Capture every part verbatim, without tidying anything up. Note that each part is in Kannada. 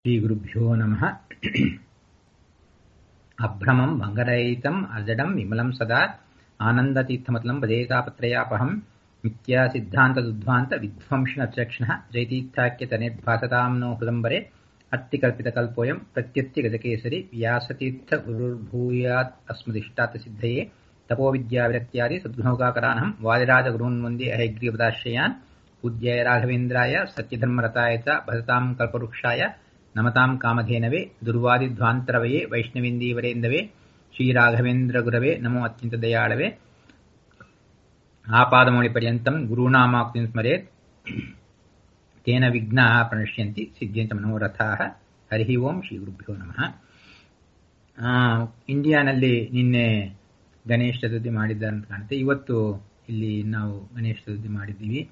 ಶ್ರೀಗುರುಭ್ಯೋ ನಮಃ. ಅಭ್ರಮಂ ಭಂಗರಹಿತಂ ಅಜಡಂ ವಿಮಲಂ ಸದಾ ಆನಂದತೀರ್ಥಮತಲಂ ಭಜೇತಾಪತ್ರಯಾಪಹಂ ಮಿಥ್ಯಾ ಸಿದ್ಧಾಂತದುದ್ಧ್ವಾಂತ ವಿಧ್ವಂಸನಚಕ್ಷಣಃ ಜೈತೀರ್ಥಾಖ್ಯತನೇದ್ಭಾಸತಾಂ ನೋ ಹೃದಂಬರೆ ಅತ್ತಿಕಲ್ಪಿತಕಲ್ಪೋಯಂ ಪ್ರತ್ಯತ್ಯ ಗಜಕೇಸರಿ ವ್ಯಾಸತೀರ್ಥ ಗುರುರ್ಭೂಯಾತ್ ಅಸ್ಮದಿಷ್ಟಾರ್ಥಸಿದ್ಧಯೇ ತಪೋವಿದ್ಯಾವಿರಕ್ತ್ಯಾದಿ ಸದ್ಗುಣೋಗಾಕರಾನಹಂ ವಾದಿರಾಜಗುರುನ್ ವಂದೇ ಹಯಗ್ರೀವದಾಶ್ರಯಾನ್ ಪೂಜ್ಯಾಯ ರಾಘವೇಂದ್ರಾಯ ಸತ್ಯಧರ್ಮರತಾಯ ಚ ಭಜತಾಂ ಕಲ್ಪವೃಕ್ಷಾಯ ನಮತಾಂ ಕಾಮಧೇನವೇ ದುರ್ವಾದಿಧ್ವಾಂತರವಯೇ ವೈಷ್ಣವೇಂದೀವರೇಂದವೇ ಶ್ರೀರಾಘವೇಂದ್ರ ಗುರವೇ ನಮೋ ಅತ್ಯಂತ ದಯಾಳವೇ ಆಪಾದಮೌಳಿಪರ್ಯಂತಂ ಗುರುನಾಮಾಕ್ತಿಂ ಸ್ಮರೇತ್ ತೇನ ವಿಘ್ನಾಃ ಪ್ರಣಶ್ಯಂತಿ ಸಿದ್ಧ್ಯಂತ ಮನೋರಥಾಃ. ಹರಿ ಓಂ ಶ್ರೀ ಗುರುಭ್ಯೋ ನಮಃ. ಇಂಡಿಯಾನಲ್ಲಿ ನಿನ್ನೆ ಗಣೇಶ ಚತುರ್ಥಿ ಮಾಡಿದ್ದಾರೆ ಅಂತ ಕಾಣುತ್ತೆ. ಇವತ್ತು ಇಲ್ಲಿ ನಾವು ಗಣೇಶ ಚತುರ್ಥಿ ಮಾಡಿದ್ದೀವಿ.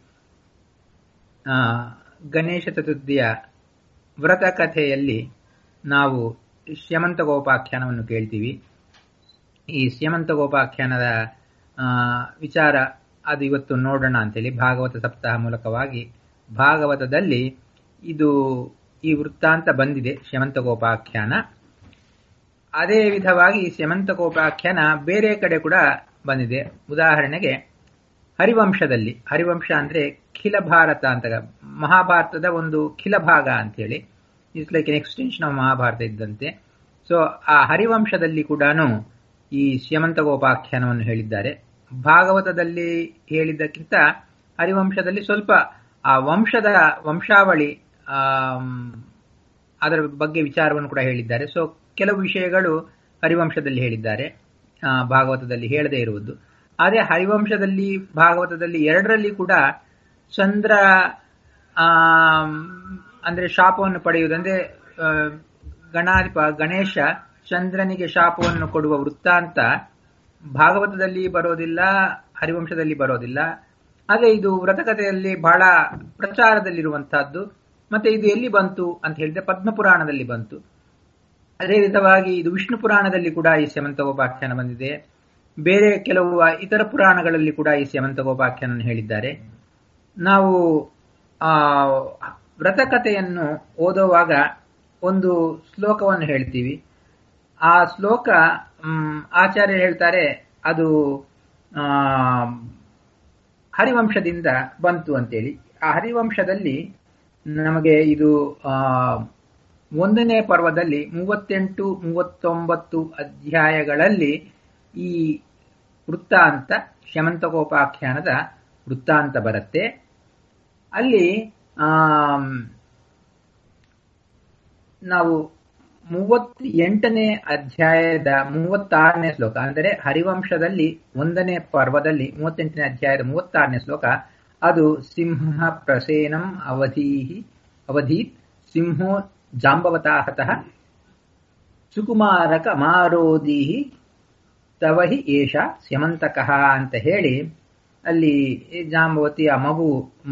ಗಣೇಶ ಚತುರ್ಥಿಯ ವ್ರತ ಕಥೆಯಲ್ಲಿ ನಾವು ಸ್ಯಮಂತಗೋಪಾಖ್ಯಾನವನ್ನು ಕೇಳ್ತೀವಿ. ಈ ಸ್ಯಮಂತಗೋಪಾಖ್ಯಾನದ ವಿಚಾರ ಅದು ಇವತ್ತು ನೋಡೋಣ ಅಂತೇಳಿ ಭಾಗವತ ಸಪ್ತಾಹ ಮೂಲಕವಾಗಿ ಭಾಗವತದಲ್ಲಿ ಇದು ಈ ವೃತ್ತಾಂತ ಬಂದಿದೆ, ಸ್ಯಮಂತಗೋಪಾಖ್ಯಾನ. ಅದೇ ವಿಧವಾಗಿ ಸ್ಯಮಂತಗೋಪಾಖ್ಯಾನ ಬೇರೆ ಕಡೆ ಕೂಡ ಬಂದಿದೆ. ಉದಾಹರಣೆಗೆ ಹರಿವಂಶದಲ್ಲಿ, ಹರಿವಂಶ ಅಂದರೆ ಖಿಲ ಭಾರತ ಅಂತ, ಮಹಾಭಾರತದ ಒಂದು ಖಿಲ ಭಾಗ ಅಂತೇಳಿ, it's like an extension of Mahabharata ಇದ್ದಂತೆ. ಸೊ ಆ ಹರಿವಂಶದಲ್ಲಿ ಕೂಡ ಈ ಸ್ಯಮಂತಗೋಪಾಖ್ಯಾನವನ್ನು ಹೇಳಿದ್ದಾರೆ. ಭಾಗವತದಲ್ಲಿ ಹೇಳಿದ್ದಕ್ಕಿಂತ ಹರಿವಂಶದಲ್ಲಿ ಸ್ವಲ್ಪ ಆ ವಂಶದ ವಂಶಾವಳಿ ಅದರ ಬಗ್ಗೆ ವಿಚಾರವನ್ನು ಕೂಡ ಹೇಳಿದ್ದಾರೆ. ಸೊ ಕೆಲವು ವಿಷಯಗಳು ಹರಿವಂಶದಲ್ಲಿ ಹೇಳಿದ್ದಾರೆ, ಭಾಗವತದಲ್ಲಿ ಹೇಳದೇ ಇರುವುದು. ಅದೇ ಹರಿವಂಶದಲ್ಲಿ ಭಾಗವತದಲ್ಲಿ ಎರಡರಲ್ಲಿ ಕೂಡ ಚಂದ್ರ ಅಂದ್ರೆ ಶಾಪವನ್ನು ಪಡೆಯುವುದಂದ್ರೆ ಗಣಾಧಿಪ ಗಣೇಶ ಚಂದ್ರನಿಗೆ ಶಾಪವನ್ನು ಕೊಡುವ ವೃತ್ತಾಂತ ಭಾಗವತದಲ್ಲಿ ಬರೋದಿಲ್ಲ, ಹರಿವಂಶದಲ್ಲಿ ಬರೋದಿಲ್ಲ. ಅದೇ ಇದು ವ್ರತಕಥೆಯಲ್ಲಿ ಬಹಳ ಪ್ರಚಾರದಲ್ಲಿರುವಂತಹದ್ದು. ಮತ್ತೆ ಇದು ಎಲ್ಲಿ ಬಂತು ಅಂತ ಹೇಳಿದ್ರೆ ಪದ್ಮಪುರಾಣದಲ್ಲಿ ಬಂತು. ಅದೇ ವಿಧವಾಗಿ ಇದು ವಿಷ್ಣು ಪುರಾಣದಲ್ಲಿ ಕೂಡ ಈ ಸ್ಯಮಂತಗೋಪಾಖ್ಯಾನ ಬಂದಿದೆ. ಬೇರೆ ಕೆಲವು ಇತರ ಪುರಾಣಗಳಲ್ಲಿ ಕೂಡ ಈ ಸ್ಯಮಂತಗೋಪಾಖ್ಯಾನ ಹೇಳಿದ್ದಾರೆ. ನಾವು ಆ ವ್ರತಕಥೆಯನ್ನು ಓದುವಾಗ ಒಂದು ಶ್ಲೋಕವನ್ನು ಹೇಳ್ತೀವಿ. ಆ ಶ್ಲೋಕ ಆಚಾರ್ಯ ಹೇಳ್ತಾರೆ ಅದು ಆ ಹರಿವಂಶದಿಂದ ಬಂತು ಅಂತೇಳಿ. ಆ ಹರಿವಂಶದಲ್ಲಿ ನಮಗೆ ಇದು ಆ ಒಂದನೇ ಪರ್ವದಲ್ಲಿ ಮೂವತ್ತೆಂಟು ಮೂವತ್ತೊಂಬತ್ತು ಅಧ್ಯಾಯಗಳಲ್ಲಿ ಈ ವೃತ್ತಾಂತ ಸ್ಯಮಂತಗೋಪಾಖ್ಯಾನದ ವೃತ್ತಾಂತ ಬರುತ್ತೆ. ಅಲ್ಲಿ ಆ ನಾವು ಮೂವತ್ತೆಂಟನೇ ಅಧ್ಯಾಯದ ಮೂವತ್ತಾರನೇ ಶ್ಲೋಕ, ಅಂದರೆ ಹರಿವಂಶದಲ್ಲಿ ಒಂದನೇ ಪರ್ವದಲ್ಲಿ ಮೂವತ್ತೆಂಟನೇ ಅಧ್ಯಾಯದ ಮೂವತ್ತಾರನೇ ಶ್ಲೋಕ, ಅದು ಸಿಂಹ ಪ್ರಸೇನಂ ಅವಧೀಹಿ ಅವಧೀತ್ ಸಿಂಹೋ ಜಾಂಬವತಾಹತಃ ಸುಕುಮಾರಕ ಮಾರೋದೀಹಿ ತವಹಿ ಏಷ ಸ್ಯಮಂತಕಃ ಅಂತ ಹೇಳಿ, ಅಲ್ಲಿ ಜಾಂಬವತಿ ಆ ಮಗು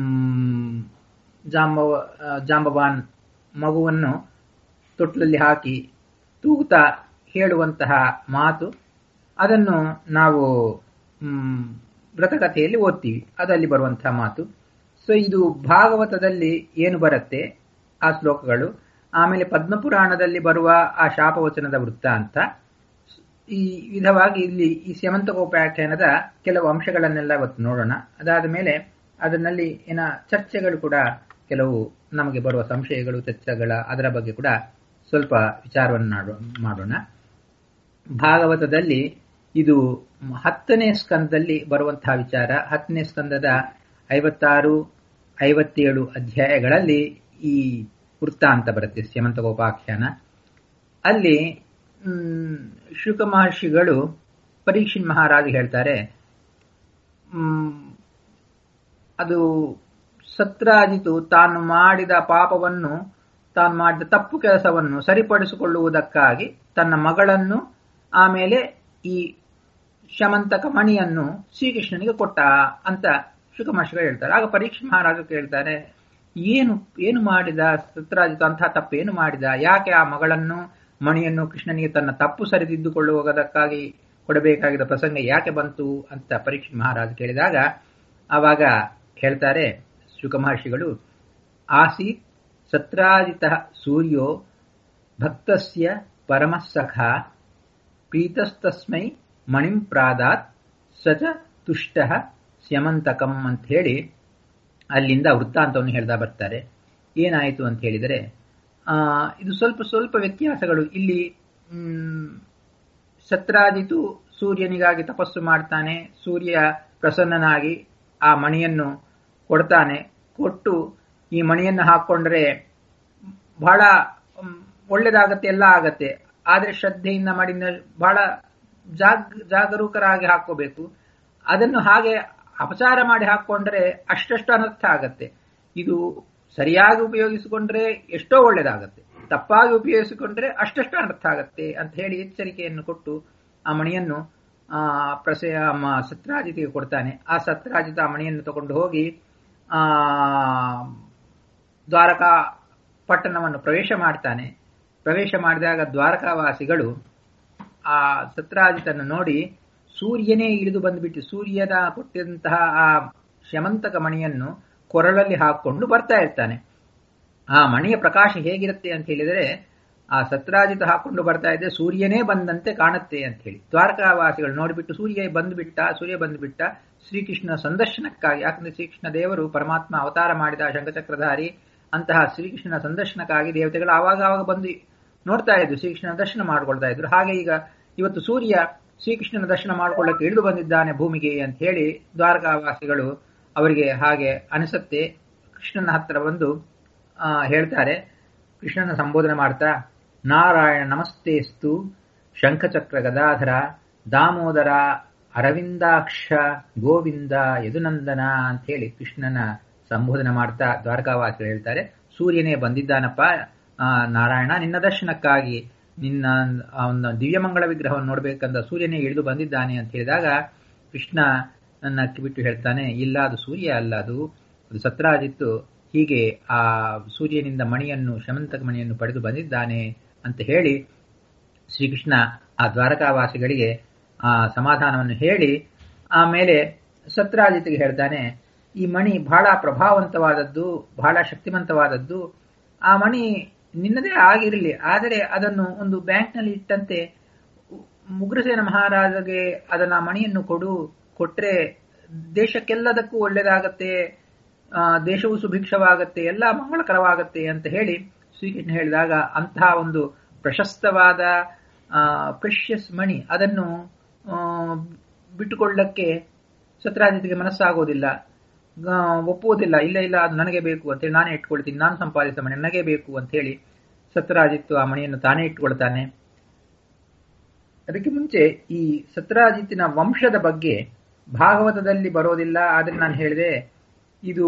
ಜಾಂಬವ ಜಾಂಬವಾನ್ ಮಗುವನ್ನು ತೊಟ್ಲಲ್ಲಿ ಹಾಕಿ ತೂಗುತ್ತಾ ಹೇಳುವಂತಹ ಮಾತು, ಅದನ್ನು ನಾವು ವ್ರತಕಥೆಯಲ್ಲಿ ಓದ್ತೀವಿ. ಅದಲ್ಲಿ ಬರುವಂತಹ ಮಾತು. ಸೊ ಇದು ಭಾಗವತದಲ್ಲಿ ಏನು ಬರುತ್ತೆ ಆ ಶ್ಲೋಕಗಳು, ಆಮೇಲೆ ಪದ್ಮಪುರಾಣದಲ್ಲಿ ಬರುವ ಆ ಶಾಪವಚನದ ವೃತ್ತಾಂತ. ಈ ವಿಧವಾಗಿ ಇಲ್ಲಿ ಈ ಸ್ಯಮಂತಗೋಪಾಖ್ಯಾನದ ಕೆಲವು ಅಂಶಗಳನ್ನೆಲ್ಲ ಇವತ್ತು ನೋಡೋಣ. ಅದಾದ ಮೇಲೆ ಅದರಲ್ಲಿ ಏನ ಚರ್ಚೆಗಳು ಕೂಡ, ಕೆಲವು ನಮಗೆ ಬರುವ ಸಂಶಯಗಳು, ಚರ್ಚೆಗಳ ಅದರ ಬಗ್ಗೆ ಕೂಡ ಸ್ವಲ್ಪ ವಿಚಾರವನ್ನು ಮಾಡೋಣ. ಭಾಗವತದಲ್ಲಿ ಇದು ಹತ್ತನೇ ಸ್ಕಂದದಲ್ಲಿ ಬರುವಂತಹ ವಿಚಾರ. ಹತ್ತನೇ ಸ್ಕಂದದ ಐವತ್ತಾರು ಐವತ್ತೇಳು ಅಧ್ಯಾಯಗಳಲ್ಲಿ ಈ ವೃತ್ತಾಂತ ಬರುತ್ತೆ, ಸ್ಯಮಂತಗೋಪಾಖ್ಯಾನ. ಅಲ್ಲಿ ಶುಕ ಮಹರ್ಷಿಗಳು ಪರೀಕ್ಷಿತ್ ಮಹಾರಾಜ್ ಹೇಳ್ತಾರೆ, ಅದು ಸತ್ರಾಜಿತು ತಾನು ಮಾಡಿದ ಪಾಪವನ್ನು, ತಾನು ಮಾಡಿದ ತಪ್ಪು ಕೆಲಸವನ್ನು ಸರಿಪಡಿಸಿಕೊಳ್ಳುವುದಕ್ಕಾಗಿ ತನ್ನ ಮಗಳನ್ನು ಆಮೇಲೆ ಈ ಸ್ಯಮಂತಕ ಮಣಿಯನ್ನು ಶ್ರೀಕೃಷ್ಣನಿಗೆ ಕೊಟ್ಟ ಅಂತ ಶುಕ ಮಹರ್ಷಿಗಳು ಹೇಳ್ತಾರೆ. ಆಗ ಪರೀಕ್ಷಿತ್ ಮಹಾರಾಜ ಕೇಳ್ತಾರೆ, ಏನು ಏನು ಮಾಡಿದ ಸತ್ರಾಜಿತು, ಅಂತಹ ತಪ್ಪು ಏನು ಮಾಡಿದ, ಯಾಕೆ ಆ ಮಗಳನ್ನು ಮಣಿಯನ್ನು ಕೃಷ್ಣನಿಗೆ ತನ್ನ ತಪ್ಪು ಸರಿದಿದ್ದುಕೊಳ್ಳುವುದಕ್ಕಾಗಿ ಕೊಡಬೇಕಾಗಿದ್ದ ಪ್ರಸಂಗ ಯಾಕೆ ಬಂತು ಅಂತ ಪರೀಕ್ಷಿತ್ ಮಹಾರಾಜ ಕೇಳಿದಾಗ, ಆವಾಗ ಹೇಳ್ತಾರೆ ಶುಕ ಮಹರ್ಷಿಗಳು, ಆಸೀತ್ ಸತ್ರಾಜಿತಃ ಸೂರ್ಯೋ ಭಕ್ತಸ್ಯ ಪರಮಃ ಸಖಾ ಪ್ರೀತಸ್ತಸ್ಮೈ ಮಣಿಂ ಪ್ರಾದಾತ್ ಸಚ ತುಷ್ಟಃ ಸ್ಯಮಂತಕಂ ಅಂತ ಹೇಳಿ ಅಲ್ಲಿಂದ ವೃತ್ತಾಂತವನ್ನು ಹೇಳ್ತಾ ಬರ್ತಾರೆ. ಏನಾಯಿತು ಅಂತ ಹೇಳಿದರೆ, ಆ ಇದು ಸ್ವಲ್ಪ ಸ್ವಲ್ಪ ವ್ಯತ್ಯಾಸಗಳು ಇಲ್ಲಿ. ಸತ್ರಾಜಿತು ಸೂರ್ಯನಿಗಾಗಿ ತಪಸ್ಸು ಮಾಡ್ತಾನೆ. ಸೂರ್ಯ ಪ್ರಸನ್ನನಾಗಿ ಆ ಮಣಿಯನ್ನು ಕೊಡ್ತಾನೆ. ಕೊಟ್ಟು ಈ ಮಣಿಯನ್ನು ಹಾಕೊಂಡ್ರೆ ಬಹಳ ಒಳ್ಳೇದಾಗತ್ತೆ, ಎಲ್ಲ ಆಗತ್ತೆ. ಆದರೆ ಶ್ರದ್ಧೆಯಿಂದ ಮಣಿನ ಬಹಳ ಜಾಗ್ ಜಾಗರೂಕರಾಗಿ ಹಾಕೋಬೇಕು. ಅದನ್ನು ಹಾಗೆ ಅಪಚಾರ ಮಾಡಿ ಹಾಕೊಂಡ್ರೆ ಅಷ್ಟಷ್ಟು ಅನರ್ಥ ಆಗತ್ತೆ. ಇದು ಸರಿಯಾಗಿ ಉಪಯೋಗಿಸಿಕೊಂಡ್ರೆ ಎಷ್ಟೋ ಒಳ್ಳೇದಾಗತ್ತೆ, ತಪ್ಪಾಗಿ ಉಪಯೋಗಿಸಿಕೊಂಡ್ರೆ ಅಷ್ಟಷ್ಟು ಅನರ್ಥ ಆಗತ್ತೆ ಅಂತ ಹೇಳಿ ಎಚ್ಚರಿಕೆಯನ್ನು ಕೊಟ್ಟು ಆ ಮಣಿಯನ್ನು ಆ ಪ್ರಸೆ ಸತ್ರಾಜಿತಿಗೆ ಕೊಡ್ತಾನೆ. ಆ ಸತ್ರಾಜಿತ ಆ ಮಣಿಯನ್ನು ತಗೊಂಡು ಹೋಗಿ ಆ ದ್ವಾರಕಾ ಪಟ್ಟಣವನ್ನು ಪ್ರವೇಶ ಮಾಡ್ತಾನೆ. ಪ್ರವೇಶ ಮಾಡಿದಾಗ ದ್ವಾರಕಾವಾಸಿಗಳು ಆ ಸತ್ರಾಜಿತನ್ನು ನೋಡಿ ಸೂರ್ಯನೇ ಇಳಿದು ಬಂದುಬಿಟ್ಟು ಸೂರ್ಯನ ಕೊಟ್ಟಿದಂತಹ ಆ ಶ್ಯಮಂತಕ ಮಣಿಯನ್ನು ಕೊರಳಲ್ಲಿ ಹಾಕೊಂಡು ಬರ್ತಾ ಇರ್ತಾನೆ. ಆ ಮಣಿಯ ಪ್ರಕಾಶ ಹೇಗಿರುತ್ತೆ ಅಂತ ಹೇಳಿದರೆ, ಆ ಸತ್ರಾಜಿತ ಹಾಕೊಂಡು ಬರ್ತಾ ಇದ್ದೆ ಸೂರ್ಯನೇ ಬಂದಂತೆ ಕಾಣುತ್ತೆ ಅಂತ ಹೇಳಿ ದ್ವಾರಕಾವಾಸಿಗಳು ನೋಡಿಬಿಟ್ಟು ಸೂರ್ಯ ಬಂದುಬಿಟ್ಟ ಸೂರ್ಯ ಬಂದುಬಿಟ್ಟ ಶ್ರೀಕೃಷ್ಣನ ಸಂದರ್ಶನಕ್ಕಾಗಿ. ಯಾಕಂದ್ರೆ ಶ್ರೀಕೃಷ್ಣ ದೇವರು ಪರಮಾತ್ಮ ಅವತಾರ ಮಾಡಿದ ಶಂಖಚಕ್ರಧಾರಿ ಅಂತಹ ಶ್ರೀಕೃಷ್ಣನ ಸಂದರ್ಶನಕ್ಕಾಗಿ ದೇವತೆಗಳು ಆವಾಗ ಆವಾಗ ಬಂದು ನೋಡ್ತಾ ಇದ್ರು, ಶ್ರೀಕೃಷ್ಣನ ದರ್ಶನ ಮಾಡ್ಕೊಳ್ತಾ ಇದ್ರು. ಹಾಗೆ ಈಗ ಇವತ್ತು ಸೂರ್ಯ ಶ್ರೀಕೃಷ್ಣನ ದರ್ಶನ ಮಾಡ್ಕೊಳ್ಳಕ್ಕೆ ಇಳಿದು ಬಂದಿದ್ದಾನೆ ಭೂಮಿಗೆ ಅಂತ ಹೇಳಿ ದ್ವಾರಕಾವಾಸಿಗಳು ಅವರಿಗೆ ಹಾಗೆ ಅನಿಸುತ್ತೆ. ಕೃಷ್ಣನ ಹತ್ರ ಬಂದು ಆ ಹೇಳ್ತಾರೆ, ಕೃಷ್ಣನ ಸಂಬೋಧನೆ ಮಾಡ್ತಾ, ನಾರಾಯಣ ನಮಸ್ತೇಸ್ತು ಶಂಖಚಕ್ರ ಗದಾಧರ ದಾಮೋದರ ಅರವಿಂದಾಕ್ಷ ಗೋವಿಂದ ಯದುನಂದನ ಅಂತ ಹೇಳಿ ಕೃಷ್ಣನ ಸಂಬೋಧನೆ ಮಾಡ್ತಾ ದ್ವಾರಕಾವಾಸಿಗಳು ಹೇಳ್ತಾರೆ, ಸೂರ್ಯನೇ ಬಂದಿದ್ದಾನಪ್ಪ ನಾರಾಯಣ, ನಿನ್ನ ದರ್ಶನಕ್ಕಾಗಿ ನಿನ್ನ ಒಂದು ದಿವ್ಯಮಂಗಳ ವಿಗ್ರಹವನ್ನು ನೋಡ್ಬೇಕಂದ ಸೂರ್ಯನೇ ಇಳಿದು ಬಂದಿದ್ದಾನೆ ಅಂತ ಹೇಳಿದಾಗ ಕೃಷ್ಣ ನನ್ನ ಬಿಟ್ಟು ಹೇಳ್ತಾನೆ, ಇಲ್ಲ ಅದು ಸೂರ್ಯ ಅಲ್ಲ, ಅದು ಅದು ಸತ್ರಾಜಿತ್ತು. ಹೀಗೆ ಆ ಸೂರ್ಯನಿಂದ ಮಣಿಯನ್ನು ಶ್ಯಮಂತಕ ಮಣಿಯನ್ನು ಪಡೆದು ಬಂದಿದ್ದಾನೆ ಅಂತ ಹೇಳಿ ಶ್ರೀಕೃಷ್ಣ ಆ ದ್ವಾರಕಾವಾಸಿಗಳಿಗೆ ಆ ಸಮಾಧಾನವನ್ನು ಹೇಳಿ ಆಮೇಲೆ ಸತ್ರಾಜಿತ್ತಿಗೆ ಹೇಳ್ತಾನೆ, ಈ ಮಣಿ ಬಹಳ ಪ್ರಭಾವವಂತವಾದದ್ದು, ಬಹಳ ಶಕ್ತಿವಂತವಾದದ್ದು. ಆ ಮಣಿ ನಿನ್ನದೇ ಆಗಿರಲಿ, ಆದರೆ ಅದನ್ನು ಒಂದು ಬ್ಯಾಂಕ್ನಲ್ಲಿ ಇಟ್ಟಂತೆ ಉಗ್ರಸೇನ ಮಹಾರಾಜಗೆ ಅದನ್ನ ಮಣಿಯನ್ನು ಕೊಡು, ಕೊಟ್ರೆ ದೇಶಕ್ಕೆಲ್ಲದಕ್ಕೂ ಒಳ್ಳೇದಾಗತ್ತೆ, ದೇಶವು ಸುಭಿಕ್ಷವಾಗತ್ತೆ, ಎಲ್ಲ ಮಂಗಳಕರವಾಗತ್ತೆ ಅಂತ ಹೇಳಿ ಶ್ರೀಕೃಷ್ಣ ಹೇಳಿದಾಗ ಅಂತಹ ಒಂದು ಪ್ರಶಸ್ತವಾದ ಪ್ರೆಷಿಯಸ್ ಮಣಿ ಅದನ್ನು ಬಿಟ್ಟುಕೊಳ್ಳಕ್ಕೆ ಸತ್ರಾಜಿತಿಗೆ ಮನಸ್ಸಾಗೋದಿಲ್ಲ, ಒಪ್ಪುವುದಿಲ್ಲ. ಇಲ್ಲ ಇಲ್ಲ ಅದು ನನಗೆ ಬೇಕು ಅಂತೇಳಿ ನಾನೇ ಇಟ್ಕೊಳ್ತೀನಿ, ನಾನು ಸಂಪಾದಿಸಿದ ಮಣಿ ನನಗೆ ಬೇಕು ಅಂತ ಹೇಳಿ ಸತ್ರಾಜಿತ್ತು ಆ ಮಣಿಯನ್ನು ತಾನೇ ಇಟ್ಕೊಳ್ತಾನೆ. ಅದಕ್ಕೆ ಮುಂಚೆ ಈ ಸತ್ರಾಜಿತ್ತಿನ ವಂಶದ ಬಗ್ಗೆ ಭಾಗವತದಲ್ಲಿ ಬರೋದಿಲ್ಲ, ಆದ್ರೆ ನಾನು ಹೇಳಿದೆ ಇದು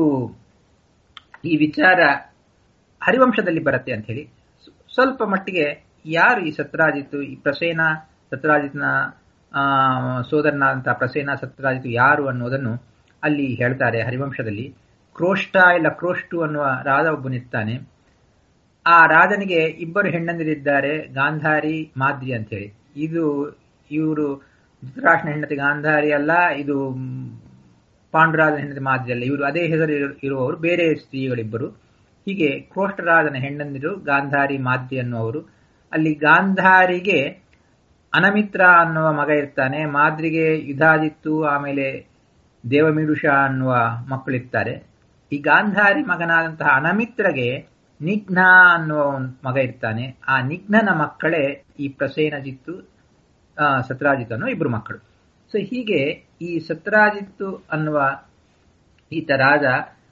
ಈ ವಿಚಾರ ಹರಿವಂಶದಲ್ಲಿ ಬರುತ್ತೆ ಅಂತ ಹೇಳಿ. ಸ್ವಲ್ಪ ಮಟ್ಟಿಗೆ ಯಾರು ಈ ಸತ್ರಾಜಿತ್ತು, ಈ ಪ್ರಸೇನ ಸತ್ರಾಜಿತ್ನ ಆ ಸೋದರನಾದಂತಹ ಪ್ರಸೇನ ಸತ್ರಾಜಿತ್ತು ಯಾರು ಅನ್ನೋದನ್ನು ಅಲ್ಲಿ ಹೇಳ್ತಾರೆ ಹರಿವಂಶದಲ್ಲಿ. ಕ್ರೋಷ್ಟ ಇಲ್ಲ ಕ್ರೋಷ್ಟು ಅನ್ನುವ ರಾಜ ಒಬ್ಬನಿರ್ತಾನೆ. ಆ ರಾಜನಿಗೆ ಇಬ್ಬರು ಹೆಣ್ಣಂದಿರಿದ್ದಾರೆ, ಗಾಂಧಾರಿ ಮಾದ್ರಿ ಅಂತ ಹೇಳಿ. ಇದು ಇವರು ಧೃತರಾಷ್ಟ್ರನ ಹೆಂಡತಿ ಗಾಂಧಾರಿ ಅಲ್ಲ, ಇದು ಪಾಂಡುರಾಜನ ಹೆಂಡತಿ ಮಾದ್ರಿ ಅಲ್ಲ, ಇವರು ಅದೇ ಹೆಸರು ಇರುವವರು, ಬೇರೆ ಸ್ತ್ರೀಗಳಿಬ್ಬರು. ಹೀಗೆ ಕ್ರೋಷ್ಟರಾಜನ ಹೆಣ್ಣಂದಿರು ಗಾಂಧಾರಿ ಮಾದ್ರಿ ಅನ್ನುವರು. ಅಲ್ಲಿ ಗಾಂಧಾರಿಗೆ ಅನಮಿತ್ರ ಅನ್ನುವ ಮಗ ಇರ್ತಾನೆ, ಮಾದ್ರಿಗೆ ಯುಧಾಜಿತ್ತು, ಆಮೇಲೆ ದೇವಮಿಡುಷ ಅನ್ನುವ ಮಕ್ಕಳಿರ್ತಾರೆ. ಈ ಗಾಂಧಾರಿ ಮಗನಾದಂತಹ ಅನಮಿತ್ರಗೆ ನಿಘ್ನ ಅನ್ನುವ ಮಗ ಇರ್ತಾನೆ. ಆ ನಿಘ್ನನ ಮಕ್ಕಳೇ ಈ ಪ್ರಸೇನಜಿತ್ತು ಸತ್ರಾಜಿತ್ ಅನ್ನುವ ಇಬ್ರು ಮಕ್ಕಳು. ಸೊ ಹೀಗೆ ಈ ಸತ್ರಾಜಿತ್ತು ಅನ್ನುವ ಈತ ರಾಜ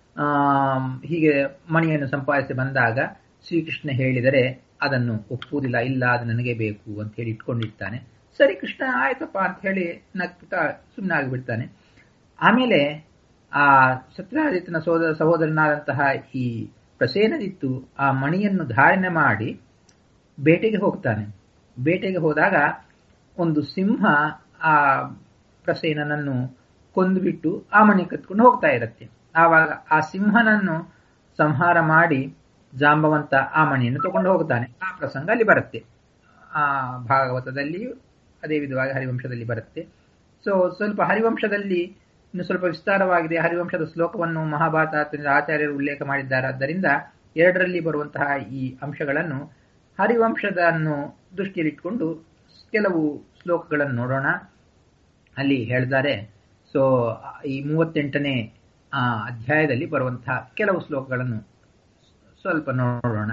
ಹೀಗೆ ಮಣಿಯನ್ನು ಸಂಪಾದಿಸಿ ಬಂದಾಗ ಶ್ರೀಕೃಷ್ಣ ಹೇಳಿದರೆ ಅದನ್ನು ಒಪ್ಪುವುದಿಲ್ಲ, ಇಲ್ಲ ಅದು ನನಗೆ ಬೇಕು ಅಂತ ಹೇಳಿ ಇಟ್ಕೊಂಡಿರ್ತಾನೆ. ಸರಿ ಕೃಷ್ಣ ಆಯ್ತಪ್ಪ ಅಂತ ಹೇಳಿ ನಗ್ತಾ ಸುಮ್ಮನೆ ಆಗಿಬಿಡ್ತಾನೆ. ಆಮೇಲೆ ಆ ಸತ್ರಾಜಿತ್ನ ಸೋದರ ಸಹೋದರನಾದಂತಹ ಈ ಪ್ರಸೇನಜಿತ್ತು ಆ ಮಣಿಯನ್ನು ಧಾರಣೆ ಮಾಡಿ ಬೇಟೆಗೆ ಹೋಗ್ತಾನೆ. ಬೇಟೆಗೆ ಹೋದಾಗ ಒಂದು ಸಿಂಹ ಆ ಪ್ರಸೇನನನ್ನು ಕೊಂದುಬಿಟ್ಟು ಆ ಮಣಿ ಕತ್ಕೊಂಡು ಹೋಗ್ತಾ ಇರುತ್ತೆ. ಆವಾಗ ಆ ಸಿಂಹನನ್ನು ಸಂಹಾರ ಮಾಡಿ ಜಾಂಬವಂತ ಆ ಮಣಿಯನ್ನು ತಗೊಂಡು ಹೋಗ್ತಾನೆ. ಆ ಪ್ರಸಂಗ ಅಲ್ಲಿ ಬರುತ್ತೆ, ಆ ಭಾಗವತದಲ್ಲಿಯೂ ಅದೇ ವಿಧವಾಗಿ ಹರಿವಂಶದಲ್ಲಿ ಬರುತ್ತೆ. ಸೊ ಸ್ವಲ್ಪ ಹರಿವಂಶದಲ್ಲಿ ಇನ್ನು ಸ್ವಲ್ಪ ವಿಸ್ತಾರವಾಗಿದೆ. ಹರಿವಂಶದ ಶ್ಲೋಕವನ್ನು ಮಹಾಭಾರತ ಆಚಾರ್ಯರು ಉಲ್ಲೇಖ ಮಾಡಿದ್ದಾರೆ. ಆದ್ದರಿಂದ ಎರಡರಲ್ಲಿ ಬರುವಂತಹ ಈ ಅಂಶಗಳನ್ನು ಹರಿವಂಶದನ್ನು ದೃಷ್ಟಿಯಲ್ಲಿಟ್ಟುಕೊಂಡು ಕೆಲವು ಶ್ಲೋಕಗಳನ್ನು ನೋಡೋಣ. ಅಲ್ಲಿ ಹೇಳಿದ್ದಾರೆ. ಸೊ ಈ ಮೂವತ್ತೆಂಟನೇ ಆ ಅಧ್ಯಾಯದಲ್ಲಿ ಬರುವಂತಹ ಕೆಲವು ಶ್ಲೋಕಗಳನ್ನು ಸ್ವಲ್ಪ ನೋಡೋಣ.